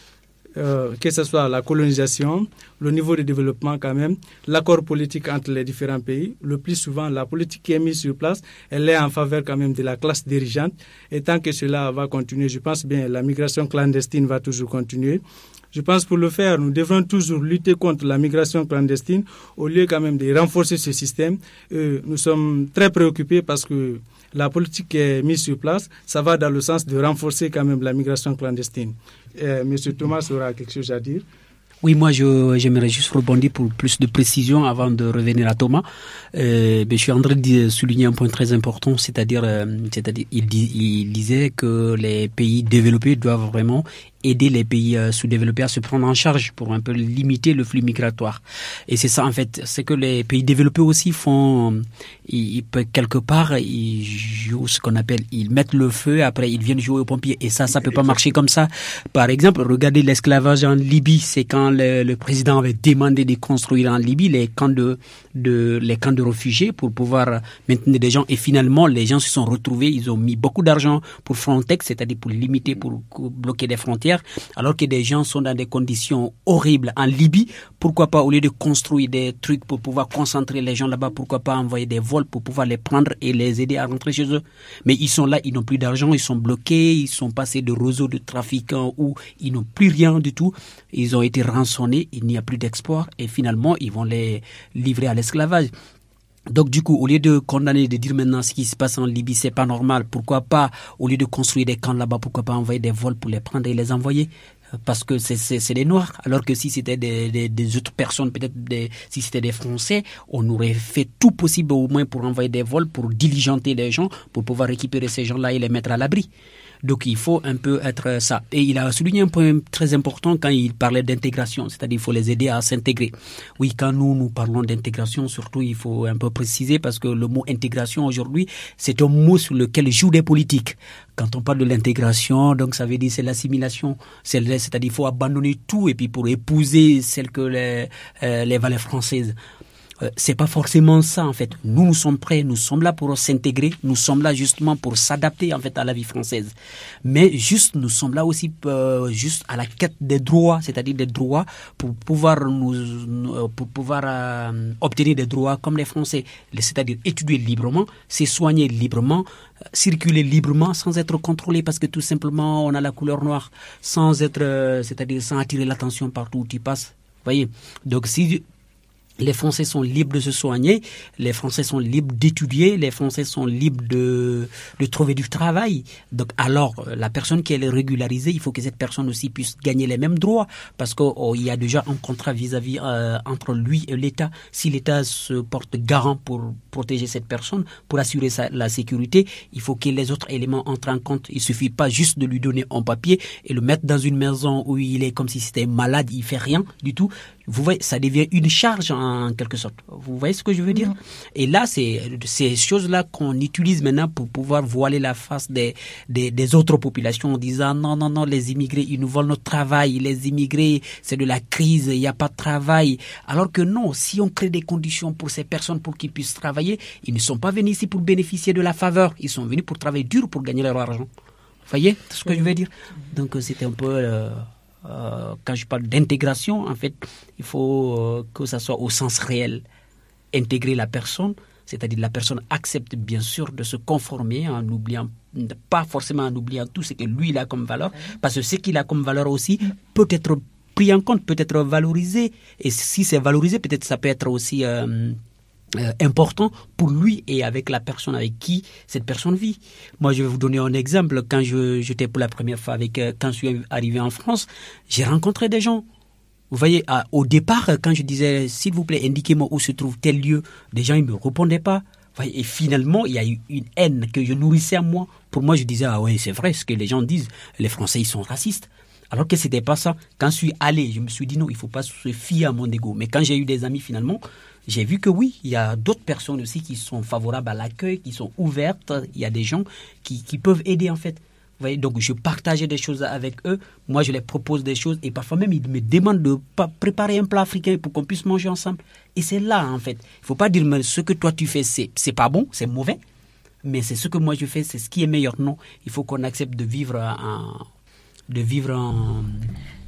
euh, que ce soit la colonisation, le niveau de développement quand même, l'accord politique entre les différents pays. Le plus souvent, la politique qui est mise sur place, elle est en faveur quand même de la classe dirigeante. Et tant que cela va continuer, je pense bien la migration clandestine va toujours continuer. Je pense pour le faire, nous devrons toujours lutter contre la migration clandestine au lieu quand même de renforcer ce système. Euh, nous sommes très préoccupés parce que la politique qui est mise sur place, ça va dans le sens de renforcer quand même la migration clandestine. Euh, Monsieur Thomas aura quelque chose à dire. Oui, moi, je, j'aimerais juste rebondir pour plus de précision avant de revenir à Thomas. Euh, je suis en train de souligner un point très important, c'est-à-dire, euh, c'est-à-dire, il, dit, il disait que les pays développés doivent vraiment aider les pays euh, sous-développés à se prendre en charge pour un peu limiter le flux migratoire. Et c'est ça, en fait, c'est que les pays développés aussi font, ils, ils, quelque part, ils jouent ce qu'on appelle, ils mettent le feu, après ils viennent jouer aux pompiers. Et ça, ça peut pas marcher comme ça. Par exemple, regardez l'esclavage en Libye, c'est quand le, le président avait demandé de construire en Libye les camps de, de, les camps de réfugiés pour pouvoir maintenir des gens. Et finalement, les gens se sont retrouvés, ils ont mis beaucoup d'argent pour Frontex, c'est-à-dire pour limiter, pour bloquer des frontières. Alors que des gens sont dans des conditions horribles en Libye, pourquoi pas, au lieu de construire des trucs pour pouvoir concentrer les gens là-bas, pourquoi pas envoyer des vols pour pouvoir les prendre et les aider à rentrer chez eux. Mais ils sont là, ils n'ont plus d'argent, ils sont bloqués, ils sont passés de réseaux de trafiquants où ils n'ont plus rien du tout. Ils ont été rançonnés, il n'y a plus d'espoir et finalement ils vont les livrer à l'esclavage. Donc du coup, au lieu de condamner, de dire maintenant ce qui se passe en Libye, c'est pas normal, pourquoi pas, au lieu de construire des camps là-bas, pourquoi pas envoyer des vols pour les prendre et les envoyer? Parce que c'est, c'est, c'est des Noirs. Alors que si c'était des, des, des autres personnes, peut-être des, si c'était des Français, on aurait fait tout possible au moins pour envoyer des vols, pour diligenter les gens, pour pouvoir récupérer ces gens-là et les mettre à l'abri. Donc il faut un peu être ça. Et il a souligné un point très important quand il parlait d'intégration, c'est-à-dire il faut les aider à s'intégrer. Oui, quand nous, nous parlons d'intégration, surtout il faut un peu préciser parce que le mot intégration aujourd'hui, c'est un mot sur lequel jouent des politiques. Quand on parle de l'intégration, donc ça veut dire c'est l'assimilation, c'est, c'est-à-dire il faut abandonner tout et puis pour épouser celle que les, euh, les valeurs françaises. Euh, c'est pas forcément ça en fait. Nous, nous sommes prêts, nous sommes là pour s'intégrer, nous sommes là justement pour s'adapter en fait à la vie française. Mais juste, nous sommes là aussi euh, juste à la quête des droits, c'est-à-dire des droits pour pouvoir nous, pour pouvoir euh, obtenir des droits comme les Français, c'est-à-dire étudier librement, se soigner librement, circuler librement sans être contrôlé parce que tout simplement on a la couleur noire, sans être, euh, c'est-à-dire sans attirer l'attention partout où tu passes. Vous voyez. Donc si les Français sont libres de se soigner, les Français sont libres d'étudier, les Français sont libres de, de trouver du travail. Donc, alors, la personne qui est régularisée, il faut que cette personne aussi puisse gagner les mêmes droits parce qu'il oh, y a déjà un contrat vis-à-vis euh, entre lui et l'État. Si l'État se porte garant pour protéger cette personne, pour assurer sa, la sécurité, il faut que les autres éléments entrent en compte. Il suffit pas juste de lui donner un papier et le mettre dans une maison où il est comme si c'était malade, il fait rien du tout. Vous voyez, ça devient une charge en quelque sorte. Vous voyez ce que je veux dire? Et là, c'est ces choses-là qu'on utilise maintenant pour pouvoir voiler la face des, des, des autres populations en disant non, non, non, les immigrés, ils nous volent notre travail. Les immigrés, c'est de la crise, il n'y a pas de travail. Alors que non, si on crée des conditions pour ces personnes pour qu'ils puissent travailler, ils ne sont pas venus ici pour bénéficier de la faveur. Ils sont venus pour travailler dur pour gagner leur argent. Vous voyez ce que je veux dire? Donc, c'est un peu... Euh, Euh, quand je parle d'intégration, en fait, il faut euh, que ça soit au sens réel. Intégrer la personne, c'est-à-dire la personne accepte bien sûr de se conformer en oubliant, pas forcément en oubliant tout ce que lui il a comme valeur, parce que ce qu'il a comme valeur aussi peut être pris en compte, peut être valorisé. Et si c'est valorisé, peut-être ça peut être aussi... Euh, Euh, important pour lui et avec la personne avec qui cette personne vit. Moi, je vais vous donner un exemple. Quand je, j'étais pour la première fois avec, euh, quand je suis arrivé en France, j'ai rencontré des gens. Vous voyez, à, au départ, quand je disais, s'il vous plaît, indiquez-moi où se trouve tel lieu, des gens, ils me répondaient pas. Vous voyez, et finalement, il y a eu une haine que je nourrissais à moi. Pour moi, je disais, ah oui, c'est vrai ce que les gens disent. Les Français, ils sont racistes. Alors que c'était pas ça. Quand je suis allé, je me suis dit non, il faut pas se fier à mon ego. Mais quand j'ai eu des amis finalement, j'ai vu que oui, il y a d'autres personnes aussi qui sont favorables à l'accueil, qui sont ouvertes. Il y a des gens qui, qui peuvent aider en fait. Vous voyez, donc je partageais des choses avec eux. Moi, je les propose des choses et parfois même ils me demandent de préparer un plat africain pour qu'on puisse manger ensemble. Et c'est là en fait. Il faut pas dire mais ce que toi tu fais c'est c'est pas bon, c'est mauvais, mais c'est ce que moi je fais, c'est ce qui est meilleur. Non, il faut qu'on accepte de vivre en de vivre en,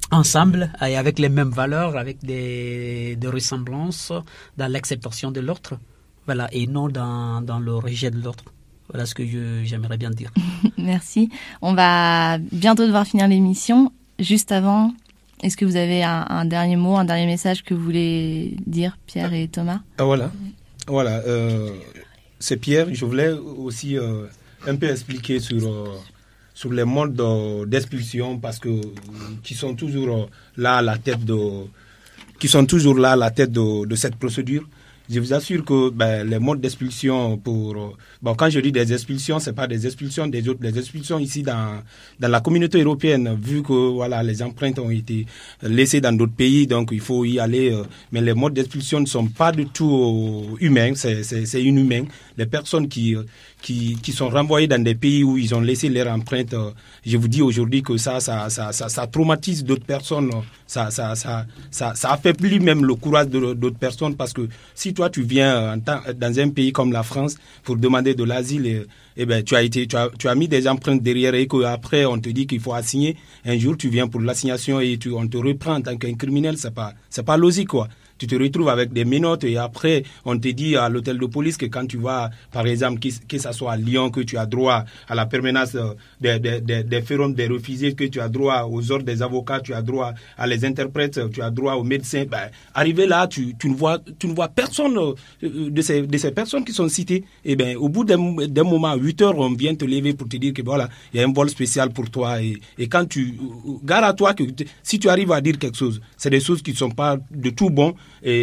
ensemble et avec les mêmes valeurs, avec des, des ressemblances dans l'acceptation de l'autre, voilà, et non dans, dans le rejet de l'autre. Voilà ce que je, j'aimerais bien dire. Merci. On va bientôt devoir finir l'émission. Juste avant, est-ce que vous avez un, un dernier mot, un dernier message que vous voulez dire, Pierre et Thomas? Ah, voilà, voilà. Euh, c'est Pierre. Je voulais aussi euh, un peu expliquer sur... Euh, sur les modes de, d'expulsion, parce que qui sont toujours là à la tête de qui sont toujours là à la tête de, de cette procédure. Je vous assure que ben, les modes d'expulsion pour bon, quand je dis des expulsions, c'est pas des expulsions des autres, des expulsions ici dans dans la communauté européenne, vu que voilà les empreintes ont été laissées dans d'autres pays, donc il faut y aller. Euh, mais les modes d'expulsion ne sont pas du tout euh, humains, c'est c'est c'est inhumain. Les personnes qui qui qui sont renvoyées dans des pays où ils ont laissé leur empreinte, euh, je vous dis aujourd'hui que ça ça ça ça, ça traumatise d'autres personnes, ça ça ça ça ça affaiblit même le courage de, d'autres personnes, parce que si toi tu viens en temps, dans un pays comme la France pour demander de l'asile, et, et ben tu as été tu as tu as mis des empreintes derrière, et que après on te dit qu'il faut assigner. Un jour tu viens pour l'assignation et tu on te reprend en tant qu'un criminel, c'est pas c'est pas logique quoi. Tu te retrouves avec des menottes et après on te dit à l'hôtel de police que quand tu vas, par exemple, que, que ça soit à Lyon, que tu as droit à la permanence des, des, des, des forums des réfugiés, que tu as droit aux ordres des avocats, tu as droit à les interprètes, tu as droit aux médecins. Ben, arrivé là, tu, tu ne vois, tu ne vois personne de ces, de ces personnes qui sont citées. Et ben, au bout d'un, d'un moment, à huit heures, on vient te lever pour te dire que voilà, il y a un vol spécial pour toi. Et, et quand tu, gare à toi que si tu arrives à dire quelque chose, c'est des choses qui ne sont pas de tout bon.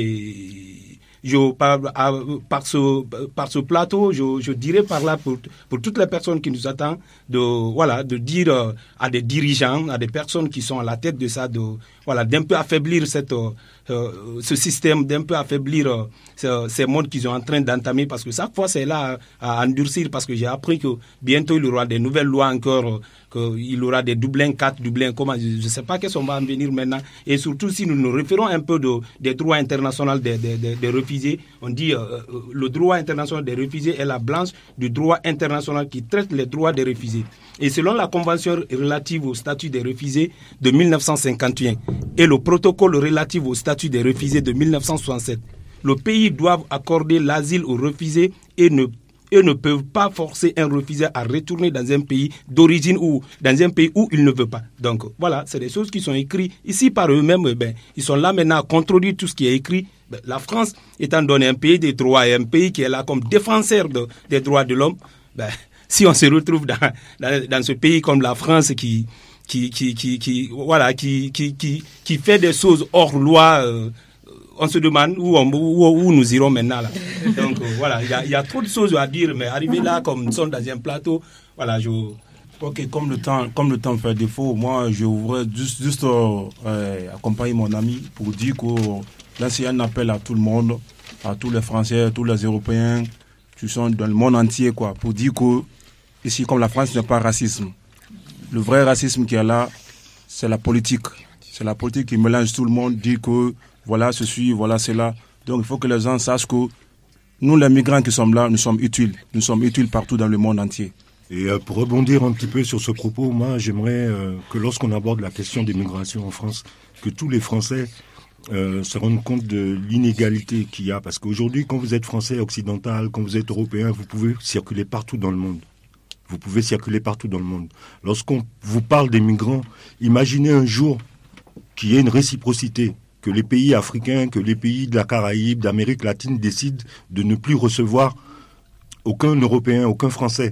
Et je, par, par, ce, par ce plateau, je, je dirais par là pour, pour toutes les personnes qui nous attendent, de, voilà, de dire à des dirigeants, à des personnes qui sont à la tête de ça, de, voilà, d'un peu affaiblir cette, euh, ce système, d'un peu affaiblir euh, ces, ces modes qu'ils sont en train d'entamer, parce que chaque fois c'est là à, à endurcir, parce que j'ai appris que bientôt il y aura des nouvelles lois encore, qu'il y aura des Dublin quatre, Dublin, comment, je ne sais pas qu'est-ce qu'on va en venir maintenant. Et surtout si nous nous référons un peu de, des droits internationaux des, des, des, des réfugiés, on dit euh, le droit international des réfugiés est la branche du droit international qui traite les droits des réfugiés. Et selon la Convention relative au statut des réfugiés de mille neuf cent cinquante et un et le protocole relatif au statut des réfugiés de mille neuf cent soixante-sept, le pays doit accorder l'asile aux réfugiés et ne et ne peuvent pas forcer un réfugié à retourner dans un pays d'origine ou dans un pays où il ne veut pas. Donc voilà, c'est des choses qui sont écrites ici par eux-mêmes. Eh ben, ils sont là maintenant à contredire tout ce qui est écrit. Ben, la France étant donné un pays des droits et un pays qui est là comme défenseur de, des droits de l'homme, ben, si on se retrouve dans, dans, dans ce pays comme la France qui qui qui qui, qui voilà qui, qui qui qui fait des choses hors loi, euh, on se demande où, on, où, où nous irons maintenant là. Donc euh, voilà, il y a, y a trop de choses à dire, mais arriver là comme nous sommes dans un plateau, voilà, je... Ok, comme le temps, comme le temps fait défaut, moi je voudrais juste, juste euh, accompagner mon ami pour dire que là c'est un appel à tout le monde, à tous les Français, à tous les Européens, qui sont dans le monde entier, quoi, pour dire que ici comme la France n'est pas racisme. Le vrai racisme qu'il y a là, c'est la politique. C'est la politique qui mélange tout le monde, dit que voilà ceci, voilà cela. Donc il faut que les gens sachent que nous, les migrants qui sommes là, nous sommes utiles. Nous sommes utiles partout dans le monde entier. Et euh, pour rebondir un petit peu sur ce propos, moi j'aimerais euh, que lorsqu'on aborde la question des migrations en France, que tous les Français euh, se rendent compte de l'inégalité qu'il y a. Parce qu'aujourd'hui, quand vous êtes Français occidental, quand vous êtes Européen, vous pouvez circuler partout dans le monde. Vous pouvez circuler partout dans le monde. Lorsqu'on vous parle des migrants, imaginez un jour qu'il y ait une réciprocité, que les pays africains, que les pays de la Caraïbe, d'Amérique latine décident de ne plus recevoir aucun Européen, aucun Français.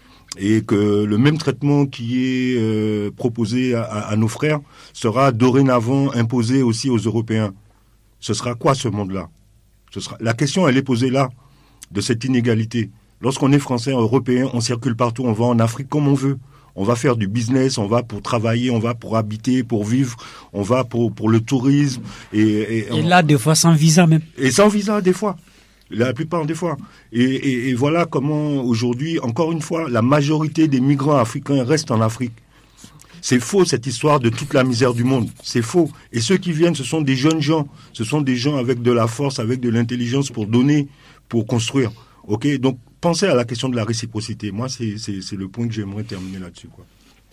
Et que le même traitement qui est euh, proposé à, à nos frères sera dorénavant imposé aussi aux Européens. Ce sera quoi ce monde-là ? Ce sera... La question, elle est posée là, de cette inégalité. Lorsqu'on est Français, Européen, on circule partout, on va en Afrique comme on veut. On va faire du business, on va pour travailler, on va pour habiter, pour vivre, on va pour, pour le tourisme. Et, et, et là, on... des fois, sans visa même. Et sans visa, des fois. La plupart des fois. Et, et, et voilà comment, aujourd'hui, encore une fois, la majorité des migrants africains restent en Afrique. C'est faux, cette histoire de toute la misère du monde. C'est faux. Et ceux qui viennent, ce sont des jeunes gens. Ce sont des gens avec de la force, avec de l'intelligence pour donner, pour construire. OK ? Donc, pensez à la question de la réciprocité. Moi, c'est, c'est, c'est le point que j'aimerais terminer là-dessus, quoi.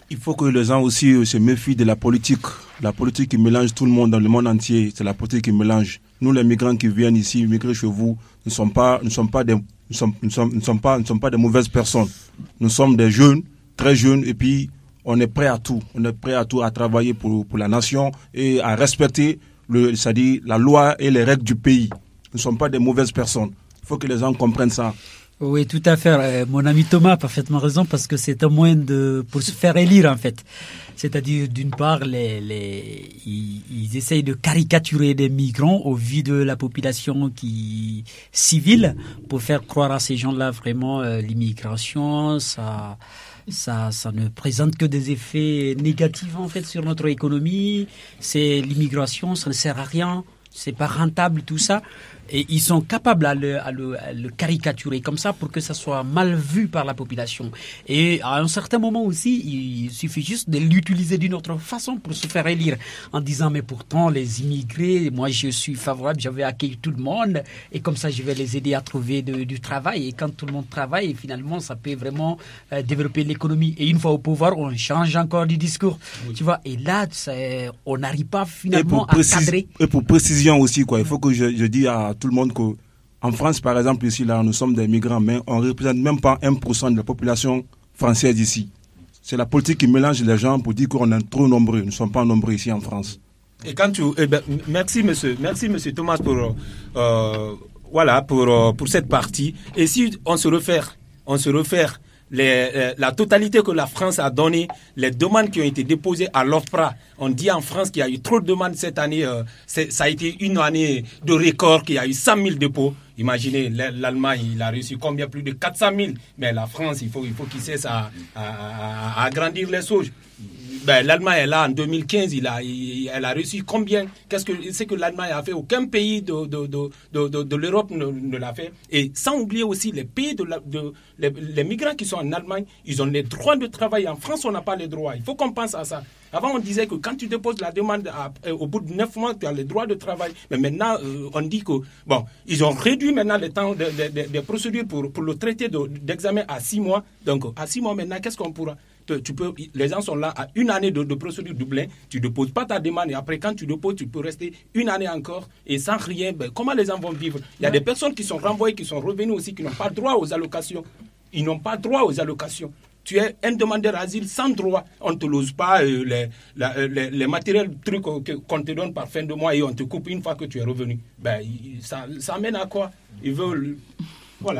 Il faut que les gens aussi se méfient de la politique. La politique qui mélange tout le monde dans le monde entier, c'est la politique qui mélange. Nous, les migrants qui viennent ici, migrer chez vous, ne sommes pas, ne sommes pas des, nous sommes, nous sommes, nous sommes pas, nous sommes pas des mauvaises personnes. Nous sommes des jeunes, très jeunes, et puis on est prêt à tout. On est prêt à tout, à travailler pour, pour la nation et à respecter le, c'est-à-dire la loi et les règles du pays. Nous ne sommes pas des mauvaises personnes. Il faut que les gens comprennent ça. Oui, tout à fait. Euh, mon ami Thomas a parfaitement raison parce que c'est un moyen de, pour se faire élire, en fait. C'est-à-dire, d'une part, les, les, ils, ils essayent de caricaturer des migrants au vu de la population qui, civile pour faire croire à ces gens-là vraiment euh, l'immigration, ça, ça, ça ne présente que des effets négatifs, en fait, sur notre économie. C'est l'immigration, ça ne sert à rien. C'est pas rentable, tout ça. Et ils sont capables à le, à, le, à le caricaturer comme ça pour que ça soit mal vu par la population. Et à un certain moment aussi, il suffit juste de l'utiliser d'une autre façon pour se faire élire en disant mais pourtant les immigrés, moi je suis favorable, je vais accueillir tout le monde et comme ça je vais les aider à trouver de, du travail. Et quand tout le monde travaille, finalement ça peut vraiment euh, développer l'économie. Et une fois au pouvoir, on change encore du discours. Oui. Tu vois, et là on n'arrive pas finalement à précis- cadrer. Et pour précision aussi, quoi, il faut que je, je dise à tout le monde qu'en France, par exemple, ici, là, nous sommes des migrants, mais on ne représente même pas un pour cent de la population française ici. C'est la politique qui mélange les gens pour dire qu'on est trop nombreux. Nous ne sommes pas nombreux ici en France. Et quand tu, eh ben, merci monsieur, merci monsieur Thomas pour, euh, voilà, pour, euh, pour cette partie. Et si on se réfère, on se réfère Les, euh, la totalité que la France a donnée, les demandes qui ont été déposées à l'OFPRA. On dit en France qu'il y a eu trop de demandes cette année. Euh, ça a été une année de record, qu'il y a eu cent mille dépôts. Imaginez, l'Allemagne, il a reçu combien? Plus de quatre cent mille. Mais la France, il faut, il faut qu'il cesse à, à, à, à agrandir les sauges. Ben, l'Allemagne est là en deux mille quinze, il a, il, elle a reçu combien? Qu'est-ce que c'est que l'Allemagne a fait? Aucun pays de, de, de, de, de, de l'Europe ne, ne l'a fait. Et sans oublier aussi les pays, de, la, de les, les migrants qui sont en Allemagne, ils ont les droits de travail. En France, on n'a pas les droits. Il faut qu'on pense à ça. Avant, on disait que quand tu déposes la demande à, au bout de neuf mois, tu as les droits de travail. Mais maintenant, euh, on dit que, bon, ils ont réduit maintenant le temps des de, de, de procédures pour, pour le traité de, d'examen à six mois. Donc, à six mois maintenant, qu'est-ce qu'on pourra? Tu peux, les gens sont là à une année de, de procédure Dublin, tu ne déposes pas ta demande et après quand tu déposes, tu peux rester une année encore et sans rien. Ben, comment les gens vont vivre? Il y a ouais. des personnes qui sont renvoyées, qui sont revenues aussi, qui n'ont pas droit aux allocations. Ils n'ont pas droit aux allocations. Tu es un demandeur d'asile sans droit. On ne te lose pas euh, les, la, les, les matériels, trucs qu'on te donne par fin de mois et on te coupe une fois que tu es revenu. Ben, ça, ça amène à quoi? Ils veulent... Voilà.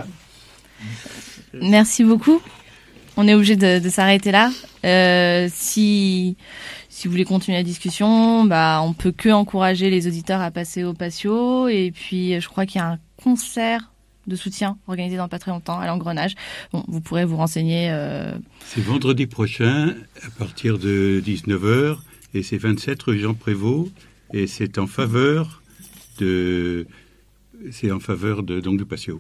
Merci beaucoup. On est obligé de, de s'arrêter là. Euh, si, si vous voulez continuer la discussion, bah, on peut que encourager les auditeurs à passer au patio. Et puis, je crois qu'il y a un concert de soutien organisé dans pas très longtemps à l'Engrenage. Bon, vous pourrez vous renseigner. Euh... C'est vendredi prochain à partir de dix-neuf heures et c'est vingt-sept rue Jean Prévost et c'est en faveur de, c'est en faveur de donc du patio.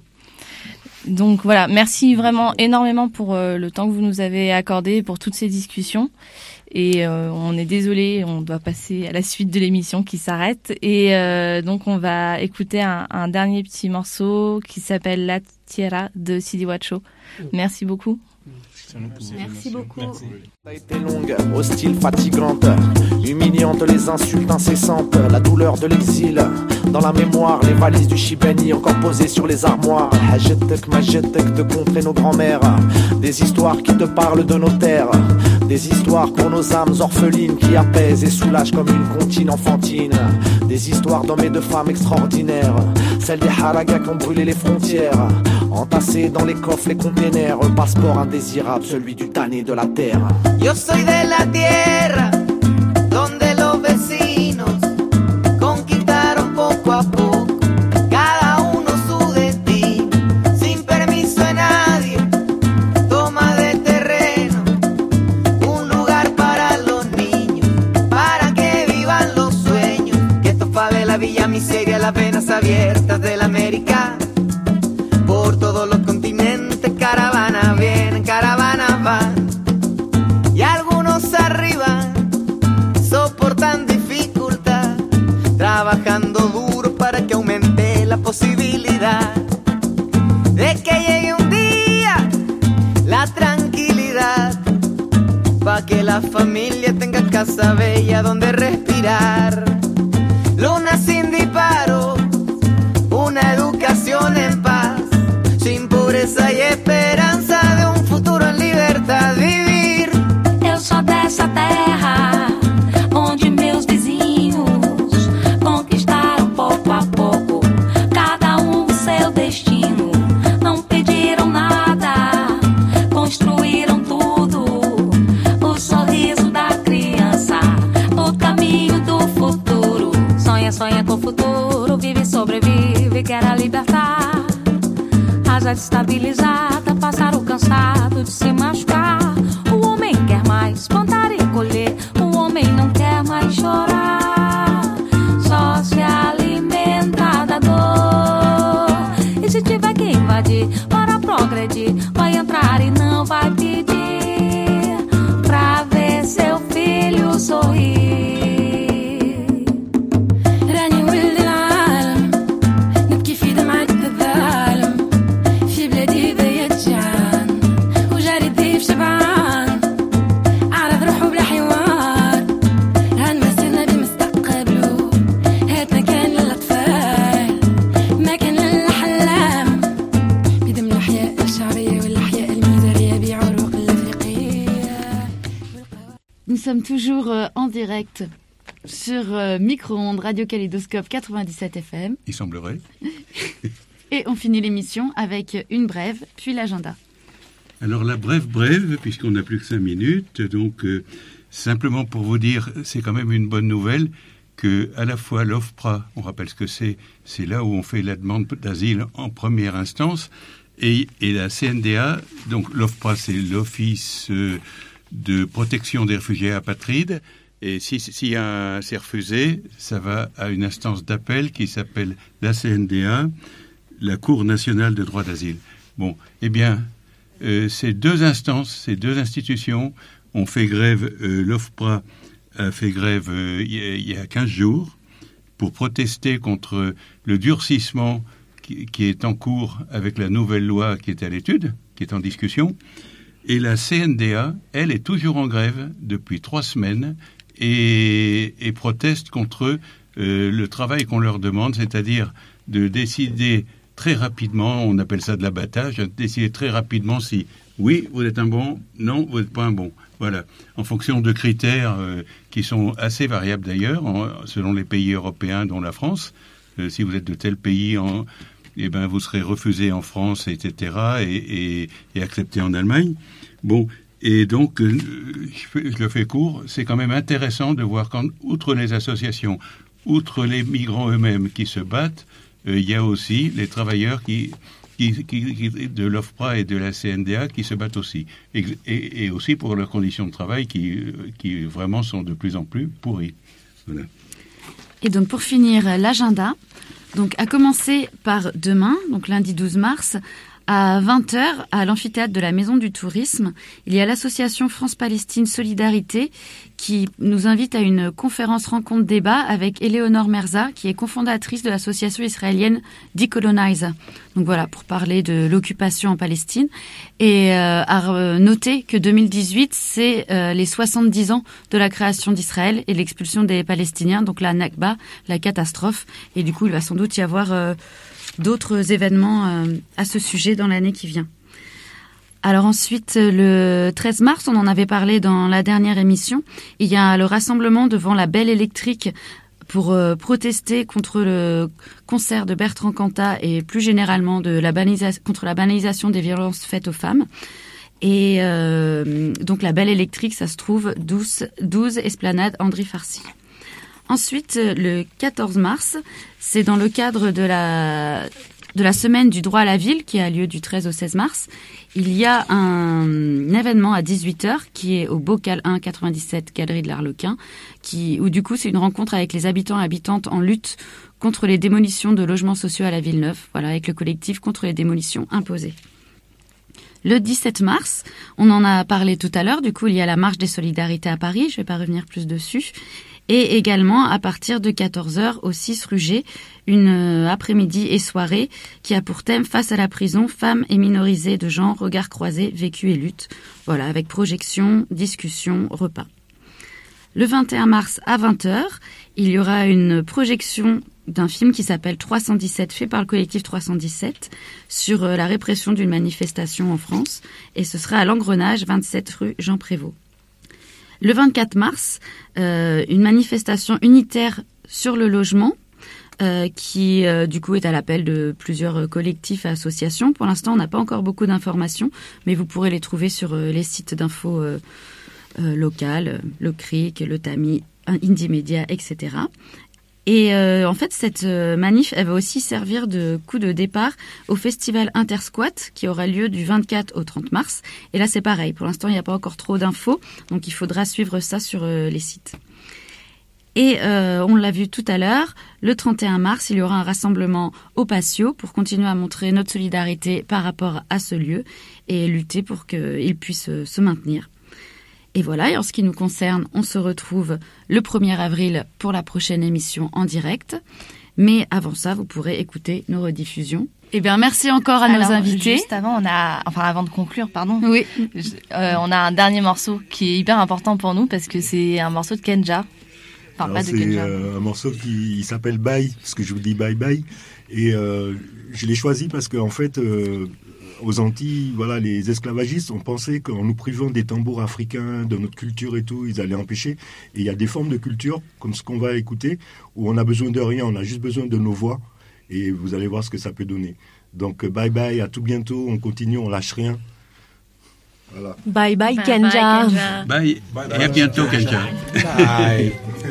Donc voilà, merci vraiment énormément pour euh, le temps que vous nous avez accordé, pour toutes ces discussions. Et euh, on est désolé, on doit passer à la suite de l'émission qui s'arrête. Et euh, donc on va écouter un, un dernier petit morceau qui s'appelle La Tierra de Sidi Wacho. Merci beaucoup. Merci, Merci beaucoup. Merci. Ça a été longue, hostile, fatigante, humiliante, les insultes incessantes, la douleur de l'exil. Dans la mémoire, les valises du Chibani encore posées sur les armoires. Hajetek, majetek, de contrer nos grands-mères. Des histoires qui te parlent de nos terres. Des histoires pour nos âmes orphelines qui apaisent et soulagent comme une comptine enfantine. Des histoires d'hommes et de femmes extraordinaires. Celles des haragas qui ont brûlé les frontières. Entassés dans les coffres, les containers. Un passeport indésirable, celui du tanné de la terre. Yo soy de la tierra, donde los vecinos conquistaron poco a poco, cada uno su destino, sin permiso de nadie, toma de terreno, un lugar para los niños, para que vivan los sueños, que esto favela, villa, miseria, las venas abiertas de la América, por todos los continentes, caravanas vienen, caravanas van. Y algunos arriba soportan dificultad, trabajando duro para que aumente la posibilidad de que llegue un día la tranquilidad, para pa' que la familia tenga casa bella donde respirar. Luna sin disparos, una educación en paz, sin pobreza y esperanza de un futuro en libertad vivir. Eu sou dessa terra onde meus vizinhos conquistaram pouco a pouco, cada um o seu destino. Não pediram nada, construíram tudo. O sorriso da criança, o caminho do futuro. Sonha, sonha com o futuro, vive, sobrevive, quer a libertar. Haja destabilizada, passar o cansado de se machucar. O homem quer mais plantar e colher, o homem não quer mais chorar. Só se alimenta da dor. E se tiver que invadir para progredir, vai entrar e não vai pedir pra ver seu filho sorrir. Nous sommes toujours euh, en direct sur euh, Micro-ondes Radio Kaléidoscope quatre-vingt-dix-sept F M. Il semblerait. Et on finit l'émission avec une brève, puis l'agenda. Alors la brève brève, puisqu'on n'a plus que cinq minutes, donc euh, simplement pour vous dire, c'est quand même une bonne nouvelle que à la fois l'OFPRA, on rappelle ce que c'est, c'est là où on fait la demande d'asile en première instance, et, et la C N D A, donc l'OFPRA c'est l'Office euh, de protection des réfugiés apatrides, et si, si un, c'est refusé, ça va à une instance d'appel qui s'appelle la C N D A, la Cour nationale de droit d'asile. Bon, eh bien, euh, ces deux instances, ces deux institutions ont fait grève, euh, l'OFPRA a fait grève euh, il y a quinze jours pour protester contre le durcissement qui, qui est en cours avec la nouvelle loi qui est à l'étude, qui est en discussion. Et la C N D A, elle, est toujours en grève depuis trois semaines et, et proteste contre euh, le travail qu'on leur demande, c'est-à-dire de décider très rapidement, on appelle ça de l'abattage, de décider très rapidement si, oui, vous êtes un bon, non, vous n'êtes pas un bon. Voilà, en fonction de critères euh, qui sont assez variables d'ailleurs, en, selon les pays européens, dont la France. Euh, si vous êtes de tel pays, en, eh ben, vous serez refusé en France, et cetera, et, et, et accepté en Allemagne. Bon, et donc, euh, je, je le fais court, c'est quand même intéressant de voir qu'outre les associations, outre les migrants eux-mêmes qui se battent, euh, il y a aussi les travailleurs qui, qui, qui, qui de l'OFPRA et de la C N D A qui se battent aussi. Et, et, et aussi pour leurs conditions de travail qui, qui vraiment sont de plus en plus pourries. Voilà. Et donc, pour finir, l'agenda. Donc, à commencer par demain, donc lundi douze mars, à vingt heures, à l'amphithéâtre de la Maison du Tourisme, il y a l'association France-Palestine Solidarité qui nous invite à une conférence rencontre-débat avec Éléonore Merza, qui est cofondatrice de l'association israélienne Decolonize. Donc voilà, pour parler de l'occupation en Palestine. Et euh, à noter que deux mille dix-huit, c'est euh, les soixante-dix ans de la création d'Israël et l'expulsion des Palestiniens, donc la Nakba, la catastrophe. Et du coup, il va sans doute y avoir Euh, d'autres événements euh, à ce sujet dans l'année qui vient. Alors ensuite, le treize mars, on en avait parlé dans la dernière émission, il y a le rassemblement devant la Belle Électrique pour euh, protester contre le concert de Bertrand Cantat et plus généralement de la banalisa- contre la banalisation des violences faites aux femmes. Et euh, donc la Belle Électrique, ça se trouve douze, douze Esplanade André Farcy. Ensuite, le quatorze mars, c'est dans le cadre de la, de la semaine du droit à la ville qui a lieu du treize au seize mars. Il y a un, un événement à dix-huit heures qui est au Bocal un quatre-vingt-dix-sept, Galerie de l'Arlequin, qui, où du coup c'est une rencontre avec les habitants et habitantes en lutte contre les démolitions de logements sociaux à la Villeneuve, voilà, avec le collectif contre les démolitions imposées. Le dix-sept mars, on en a parlé tout à l'heure, du coup il y a la marche des solidarités à Paris, je ne vais pas revenir plus dessus. Et également, à partir de quatorze heures, au six rue G, une euh, après-midi et soirée qui a pour thème Face à la prison, femmes et minorisées de genre, regards croisés, vécu et lutte. Voilà, avec projection, discussion, repas. Le vingt et un mars à vingt heures, il y aura une projection d'un film qui s'appelle trois cent dix-sept, fait par le collectif trois cent dix-sept, sur euh, la répression d'une manifestation en France. Et ce sera à l'Engrenage, vingt-sept rue Jean Prévost. Le vingt-quatre mars, euh, une manifestation unitaire sur le logement euh, qui, euh, du coup, est à l'appel de plusieurs collectifs et associations. Pour l'instant, on n'a pas encore beaucoup d'informations, mais vous pourrez les trouver sur euh, les sites d'infos euh, euh, locales, le C R I C, le Tamis, Indymedia, et cetera. Et euh, en fait, cette euh, manif, elle va aussi servir de coup de départ au festival Intersquat qui aura lieu du vingt-quatre au trente mars. Et là, c'est pareil. Pour l'instant, il n'y a pas encore trop d'infos, donc il faudra suivre ça sur euh, les sites. Et euh, on l'a vu tout à l'heure, le trente et un mars, il y aura un rassemblement au Patio pour continuer à montrer notre solidarité par rapport à ce lieu et lutter pour qu'il puisse euh, se maintenir. Et voilà, et en ce qui nous concerne, on se retrouve le premier avril pour la prochaine émission en direct. Mais avant ça, vous pourrez écouter nos rediffusions. Eh bien, merci encore à nos Alors, invités. juste avant, on a, enfin, avant de conclure, pardon. Oui. Euh, on a un dernier morceau qui est hyper important pour nous parce que c'est un morceau de Kenja. Enfin, Alors, pas de c'est Kenja. euh, un morceau qui il s'appelle Bye, parce que je vous dis bye bye. Et euh, je l'ai choisi parce qu'en fait, euh, aux Antilles, voilà, les esclavagistes ont pensé qu'en nous privant des tambours africains, de notre culture et tout, ils allaient empêcher. Et il y a des formes de culture, comme ce qu'on va écouter, où on n'a besoin de rien, on a juste besoin de nos voix. Et vous allez voir ce que ça peut donner. Donc, bye bye, à tout bientôt, on continue, on lâche rien. Voilà. Bye bye, Bye Kenja. bye, Kenja. Bye, et à bientôt, Kenja. Bye.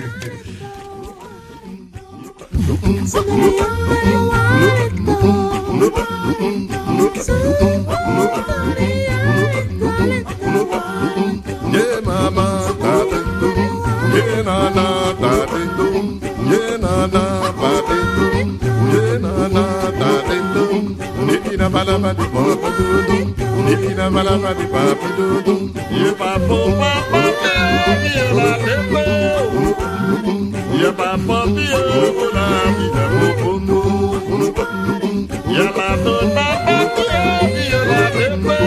Yeah, mama, da ding dong. Yeah, na na, da ding dong. Yeah, na na, ba ding dong. Yeah, na na, da ding dong. Niki na bala ba di ba ba do dong. Niki na bala ba di ba ba do dong. Yeah, ba bo ba ba yeah, la de bo. Yeah, ba ba yeah, la mi da bo bo bo. Yeah, ba bo ba ba yeah, la de bo.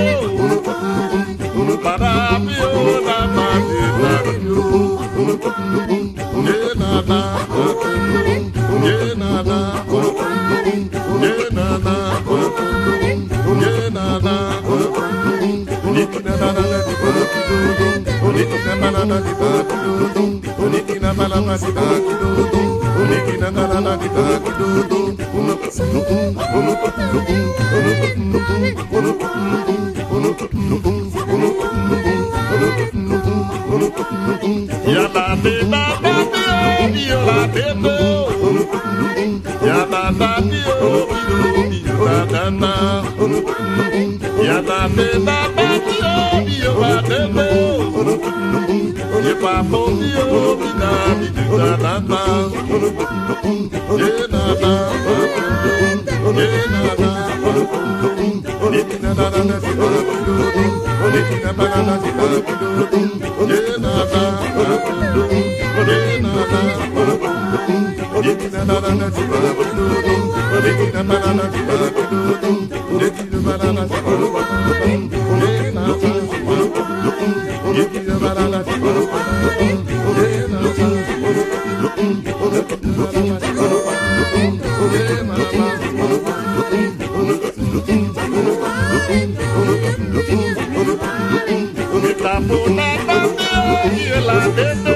Para mi la ma di la yo. Yeah, na na, yeah, na na, yeah, na na, yeah, na na. Niki na na na di ba ki do do. Niki na na na di ba ki do do. Niki na na na di ba ki do do. Niki na na na di ba ki do do. Ya ba be ba ba be yo la be do. Ya ba ba be yo yo la da na. Ya ba be ba ba be yo la de do. Ye ba bo yo bi na bi da da na. Ye na na. Ye na na. Ye na na na di ba do. Ye na na na di ba do. Ye na na. Ye na na. Ye na na na di ba do. Ye na na na di ba do. Ye na na na di ba do. Ye na na. Ye na na na di ba do. Ye na na. Ye na na.